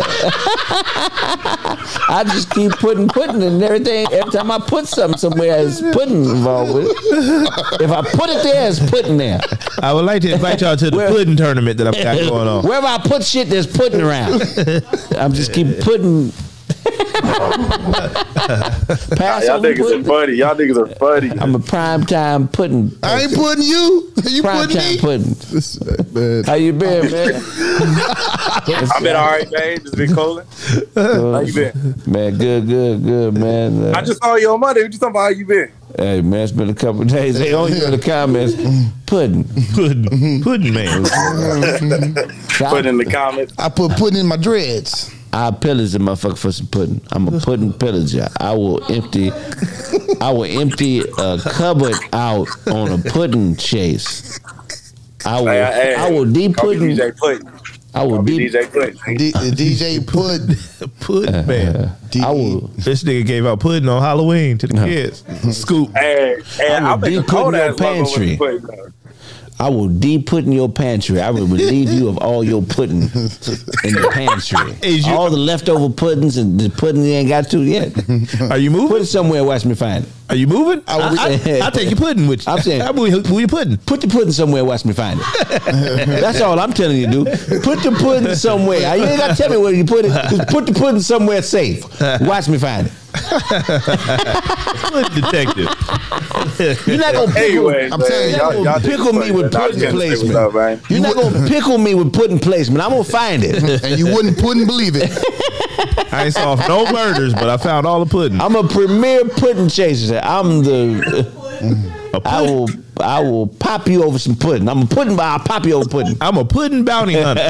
I just keep putting pudding and everything. Every time I put something somewhere, there's pudding involved with it. If I put it there, it's pudding there. I would like to invite y'all to the Where- pudding tournament that I've got going on. Wherever I put shit, there's pudding around. I'm just keep putting. Nah, y'all niggas are funny. Y'all niggas are funny. I'm a prime time pudding. I ain't putting you. You prime putting time me. pudding. This, man. How you been, man? I've been all right, man. Just been cooling. How you been? Man, good, good, good, man. Uh, I just saw you on Monday. What you talking about? How you been? Hey, man, it's been a couple of days. They only in the comments, pudding. Pudding, pudding man. Put in the comments. I put pudding in my dreads. I pillage a motherfucker for some pudding. I'm a pudding pillager. I will empty. I will empty a cupboard out on a pudding chase. I will. Hey, hey, I will deep call me pudding. D J Pudding. I will Call me deep. D J Pudding. D, D J Pudding. Pudding man. I will. This nigga gave out pudding on Halloween to the kids. Scoop. Hey, hey, I will I'll make a deep put in cold your ass logo with pantry. the pudding, though. I will deep put in your pantry. I will relieve you of all your pudding in the pantry. Is you- all the leftover puddings and the pudding you ain't got to yet. Are you moving? Put it somewhere. Watch me find it. Are you moving? I will- I, I, I'll take your pudding with you. I'm saying- I'll move move your pudding. Put the pudding somewhere. Watch me find it. That's all I'm telling you to do. Put the pudding somewhere. You ain't got to tell me where you put it. Just put the pudding somewhere safe. Watch me find it. Pudding detective. You're not gonna pickle, Anyways, I'm man, telling you, y'all- you're y'all gonna niggas pickle me funny, with man. I pudding just can't say what's placement. up, man. You're not gonna pickle me with pudding placement. I'm gonna find it. And you wouldn't pudding believe it. I ain't solved no murders, but I found all the pudding. I'm a premier pudding chaser. I'm the. I will. I will pop you over some pudding. I'm a pudding. I'll pop you over pudding. I'm a pudding bounty hunter.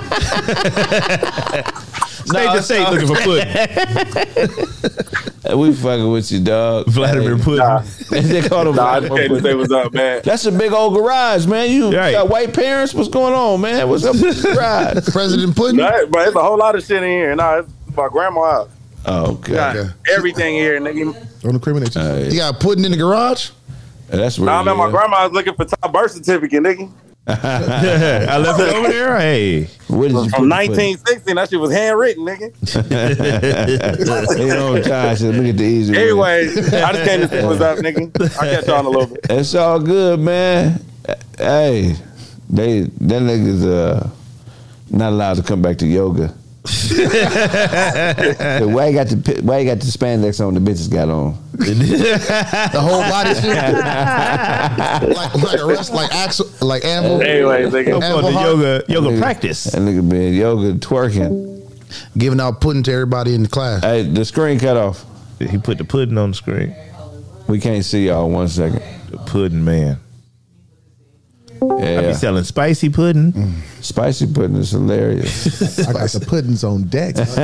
State No, to state looking for pudding. We fucking with you, dog. Vladimir Hey. Pudding. Nah, They call him nah, I Vladimir just came to Pudding. say what's up, man. That's a big old garage, man. You Right. got white parents. What's going on, man? What's up with the garage? President Pudding. Nah, bro, it's a whole lot of shit in here. Nah, it's my grandma's house. Oh, okay. Got Okay. everything here, nigga. Don't incriminate you. You got pudding in the garage? That's Nah, real. I'm at my grandma's looking for top birth certificate, nigga. I left it over there. Hey, What did you put From the pudding? nineteen sixty, that shit was handwritten, nigga. Ain't no time. So let me get the easy way. Anyway, I just came to see what's up, nigga. I'll catch y'all in a little bit. It's all good, man. Hey, they them niggas uh not allowed to come back to yoga. So why you got the pi- why you got the spandex on the bitches got on? The whole body shit? like like a rest, like Axel, like Anvil. Anyway, nigga. I'm going to Anvil Hart yoga yoga Nigga- practice. That nigga been yoga twerking. Giving out pudding to everybody in the class. Hey, the screen cut off. He put the pudding on the screen. We can't see y'all. One second. The pudding man. I Yeah, be selling spicy pudding. spicy pudding is hilarious. I got the puddings on deck. I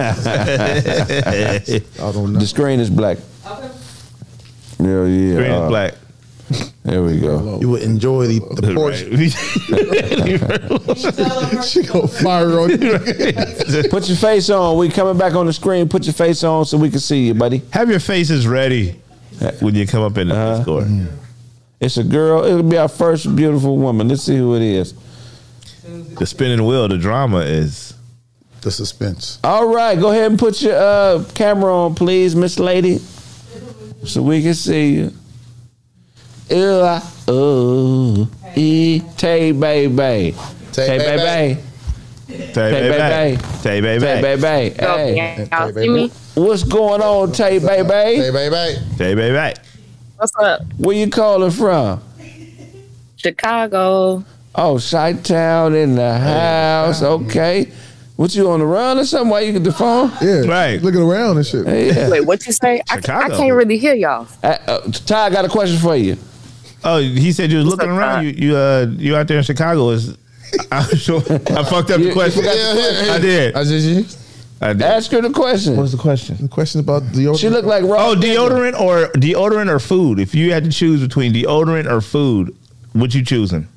don't know. The screen is black. Yeah, yeah. Green uh, and black. There we go. You would enjoy the, the portion. She gonna fire on you. Put your face on. We coming back on the screen. Put your face on so we can see you, buddy. Have your faces ready when you come up in the Uh-huh. Discord. It's a girl. It'll be our first beautiful woman. Let's see who it is. The spinning wheel, the drama is. The suspense. All right, go ahead and put your uh, camera on, please, Miss Lady, so we can see you. Ew, I- ooh, e, Tay baby, Tay baby, Tay Tay baby. baby. Tay baby. Tay baby. Hey, Y'all see me? what's going on, Tay Hey, baby? baby. Tay baby. What's up? Where you calling from? Chicago. Oh, Chi-Town in the house. Okay. What, you on the run or something? Why you get the phone? Yeah, Right. looking around and shit. Yeah. Wait, what you say? I, I Chicago. can't really hear y'all. Uh, uh, Ty, I got a question for you. Oh, he said you was looking up, around. Ty? You you uh you out there in Chicago is. I'm sure I fucked up You- the you question. forgot the question. I did. I just, I did. Ask her the question. What's the question? The question about deodorant. She look like Rob. Oh, deodorant or deodorant or food? If you had to choose between deodorant or food, what you choosing?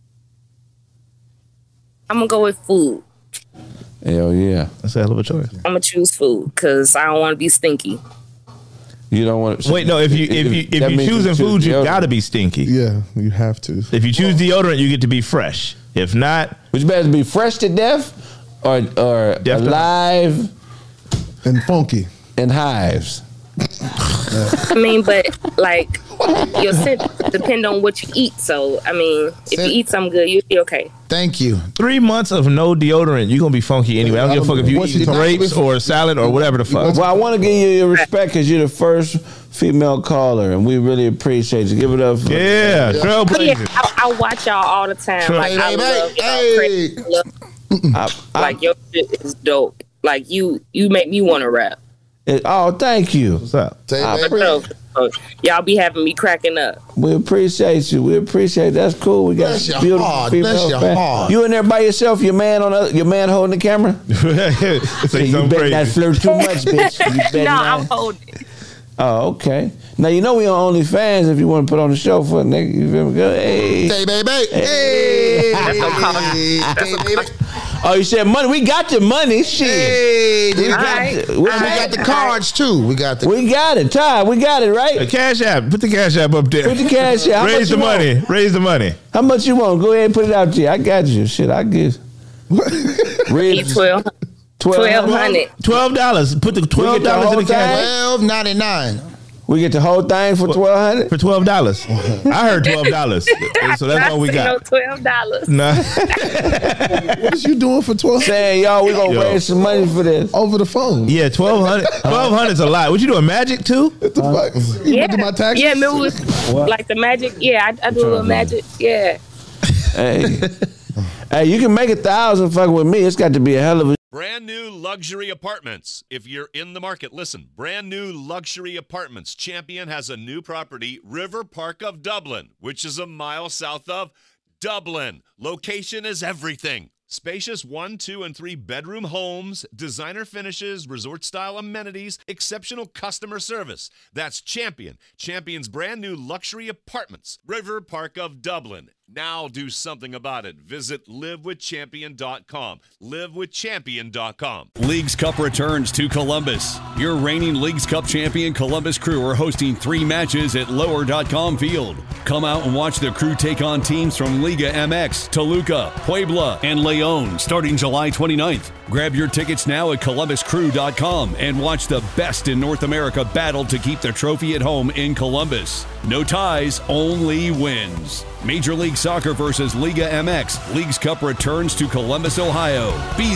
I'm gonna go with food. Hell yeah. That's a hell of a choice. I'm gonna choose food because I don't want to be stinky. You don't want to. Wait, no. If you if you if that you means choosing choose food, you deodorant. gotta be stinky. Yeah, you have to. If you choose deodorant, you get to be fresh. If not, Would you better be fresh to death or or Death to- alive And funky. in hives? I mean, but like your scent depend on what you eat. So I mean, if you eat something good, you'll be okay. Thank you. Three months of no deodorant, you're gonna be funky anyway. I don't give a fuck if you What's eat he talking grapes about? or salad or whatever the fuck. Well, I want to give you your respect because you're the first female caller, and we really appreciate you. Give it up. For Yeah, Yeah, trailblazer. I, I watch y'all all the time. Sure. Like Hey, I hey, love hey, y'all. hey. Crazy. Love- I, I, Like your shit is dope. Like you, you make me want to rap. it- oh, thank you. What's up? Say, I baby. So, so y'all be having me cracking up. We appreciate you. We appreciate that's cool. We got Bless your beautiful heart. female Bless your fans. heart. You in there by yourself? Your man on the, your man holding the camera? Say Hey, you something better not crazy. flirt too much, bitch. You better No, not. I'm holding it. Oh, okay. Now you know we on OnlyFans if you want to put on the show for a nigga. You feel me? Good. Hey. Say, baby. Hey. Hey, baby. Oh, you said money. We got the money. Shit. Hey. We We got, Alright. the, we, we got the cards too. We got the. we got it. Ty, we got it, The right? cash app. Put the cash app up there. Put the cash out. How much Raise the you want? money. Raise the money. How much you want? Go ahead and put it out there. I got you. Shit, I get Need Ribs. twelve. Twelve hundred. Twelve dollars. Put the twelve dollars in whole the cash Twelve ninety nine. We get the whole thing for twelve hundred. for twelve dollars. I heard twelve dollars, so that's all we No got. twelve dollars. Nah. What is you doing for twelve Saying y'all, we gonna Yo. raise some money for this. over the phone? Yeah, twelve hundred. Twelve hundred's a lot. What you doing? Magic too? What the fuck? You Yeah, went to my taxes? yeah. Remember, with, like the magic. Yeah, I, I do a little magic. Yeah. Hey, hey, you can make a thousand fucking with me. It's got to be a hell of a. Brand new luxury apartments. If you're in the market, listen. Brand new luxury apartments. Champion has a new property, River Park of Dublin, which is a mile south of Dublin. Location is everything. Spacious one, two, and three bedroom homes, designer finishes, resort style amenities, exceptional customer service. That's Champion. Champion's brand new luxury apartments, River Park of Dublin. Now do something about it. Visit live with champion dot com. live with champion dot com. Leagues Cup returns to Columbus. Your reigning Leagues Cup champion Columbus Crew are hosting three matches at lower dot com field. Come out and watch the Crew take on teams from Liga M X, Toluca, Puebla, and Leon starting July twenty-ninth. Grab your tickets now at columbus crew dot com and watch the best in North America battle to keep the trophy at home in Columbus. No ties, only wins. Major League Soccer versus Liga M X. Leagues Cup returns to Columbus, Ohio. Be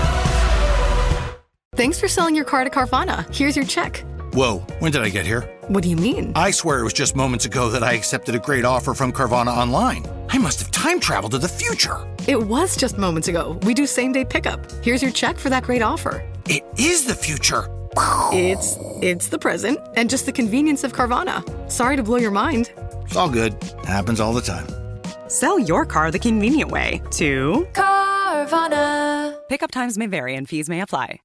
there. Thanks for selling your car to Carvana. Here's your check. Whoa, when did I get here? What do you mean? I swear it was just moments ago that I accepted a great offer from Carvana online. I must have time traveled to the future. It was just moments ago. We do same day pickup. Here's your check for that great offer. It is the future. It's it's the present and just the convenience of Carvana. Sorry to blow your mind. It's all good. Happens all the time. Sell your car the convenient way to Carvana. Pickup times may vary and fees may apply.